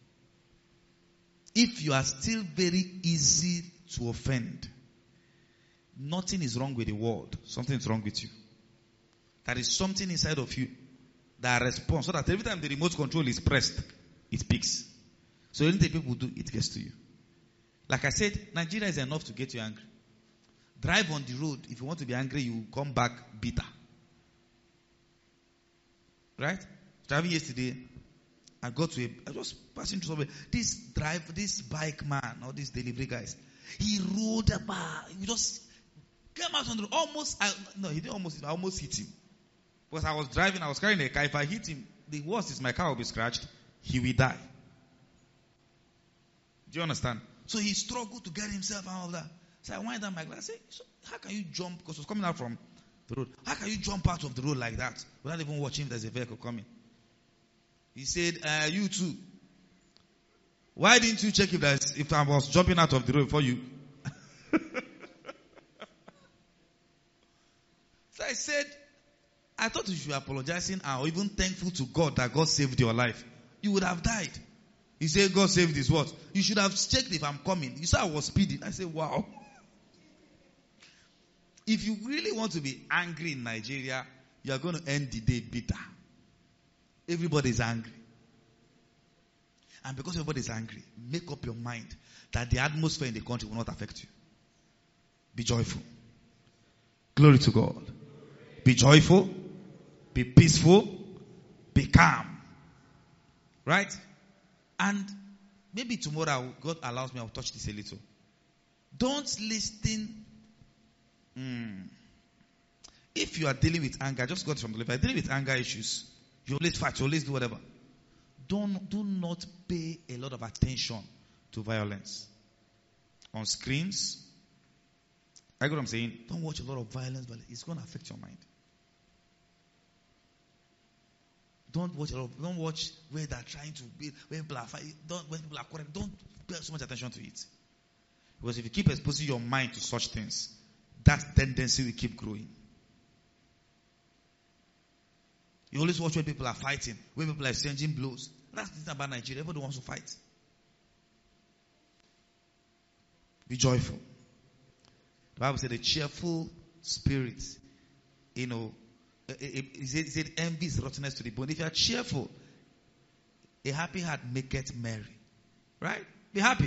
If you are still very easy to offend, nothing is wrong with the world. Something is wrong with you. There is something inside of you that responds, so that every time the remote control is pressed, it picks. So anything people do, it gets to you. Like I said, Nigeria is enough to get you angry. Drive on the road. If you want to be angry, you come back bitter. Right? Driving yesterday, I got to a, I was passing through somewhere. This drive, this bike man, or this delivery guys, he rode a bar. He just came out on the road. Almost, I, no, he didn't almost, I almost hit him. Because I was driving, I was carrying a car. If I hit him, the worst is my car will be scratched. He will die. Do you understand? So he struggled to get himself out of that. So I wind down my glass. I say, so how can you jump? Because it was coming out from the road. How can you jump out of the road like that without even watching if there's a vehicle coming? He said, uh, you too. Why didn't you check if there's, if I was jumping out of the road before you? So I said, I thought you should be apologizing or even thankful to God that God saved your life. You would have died. He said, God saved his what? You should have checked if I'm coming. You said I was speeding. I said, wow. If you really want to be angry in Nigeria, you are going to end the day bitter. Everybody is angry. And because everybody is angry, make up your mind that the atmosphere in the country will not affect you. Be joyful. Glory to God. Be joyful. Be peaceful. Be calm. Right? And maybe tomorrow, God allows me, I'll touch this a little. Don't listen. Mm. If you are dealing with anger, just got from the left. If you are dealing with anger issues, you always fight, you always do whatever. Don't, do not pay a lot of attention to violence. On screens, I get what I'm saying. Don't watch a lot of violence, but it's going to affect your mind. Don't watch a lot of, don't watch where they're trying to be, where people are fighting, don't, when people are correct, don't pay so much attention to it. Because if you keep exposing your mind to such things, that tendency will keep growing. You always watch where people are fighting, where people are exchanging blows. That's the thing about Nigeria. Everybody wants to fight. Be joyful. The Bible said a cheerful spirit, you know, it said, it said envy is rottenness to the bone. If you are cheerful, a happy heart maketh merry. Right? Be happy.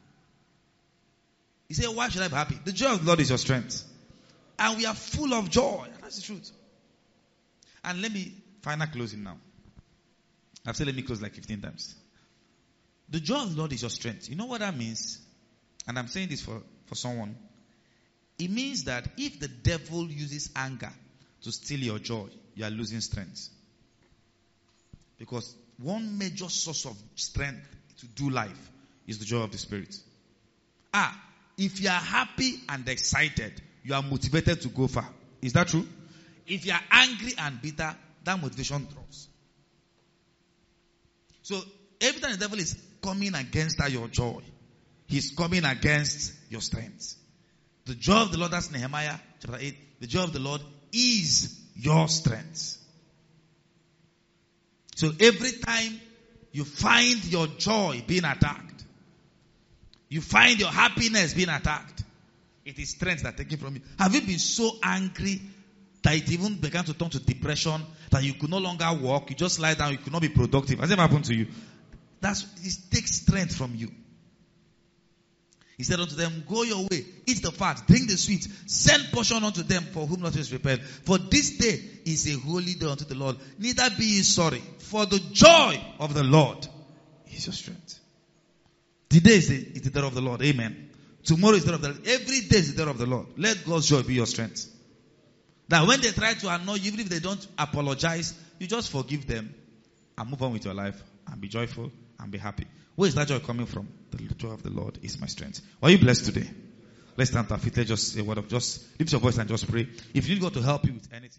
He said, why should I be happy? The joy of the Lord is your strength. And we are full of joy. That's the truth. And let me, final closing now. I've said let me close like fifteen times. The joy of the Lord is your strength. You know what that means? And I'm saying this for, for someone. It means that if the devil uses anger to steal your joy, you are losing strength. Because one major source of strength to do life is the joy of the Spirit. Ah, if you are happy and excited, you are motivated to go far. Is that true? If you are angry and bitter, that motivation drops. So, every time the devil is coming against that your joy, he's coming against your strength. The joy of the Lord, that's Nehemiah chapter eight. The joy of the Lord is your strength. So every time you find your joy being attacked, you find your happiness being attacked, it is strength that taken from you. Have you been so angry that it even began to turn to depression, that you could no longer walk, you just lie down, you could not be productive? Has it ever happened to you? That's, it takes strength from you. He said unto them, go your way, eat the fat, drink the sweet, send portion unto them for whom nothing is prepared. For this day is a holy day unto the Lord. Neither be ye sorry, for the joy of the Lord is your strength. Today is the, is the day of the Lord. Amen. Tomorrow is the day of the Lord. Every day is the day of the Lord. Let God's joy be your strength. That when they try to annoy you, even if they don't apologize, you just forgive them and move on with your life and be joyful and be happy. Where is that joy coming from? The joy of the Lord is my strength. Are you blessed today? Let's stand to our feet. Let's just say a word of just lift your voice and just pray. If you need God to help you with anything.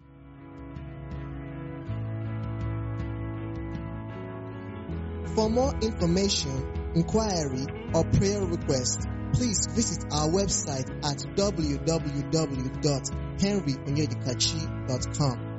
For more information, inquiry, or prayer request, please visit our website at w w w dot henry onyedikachi dot com.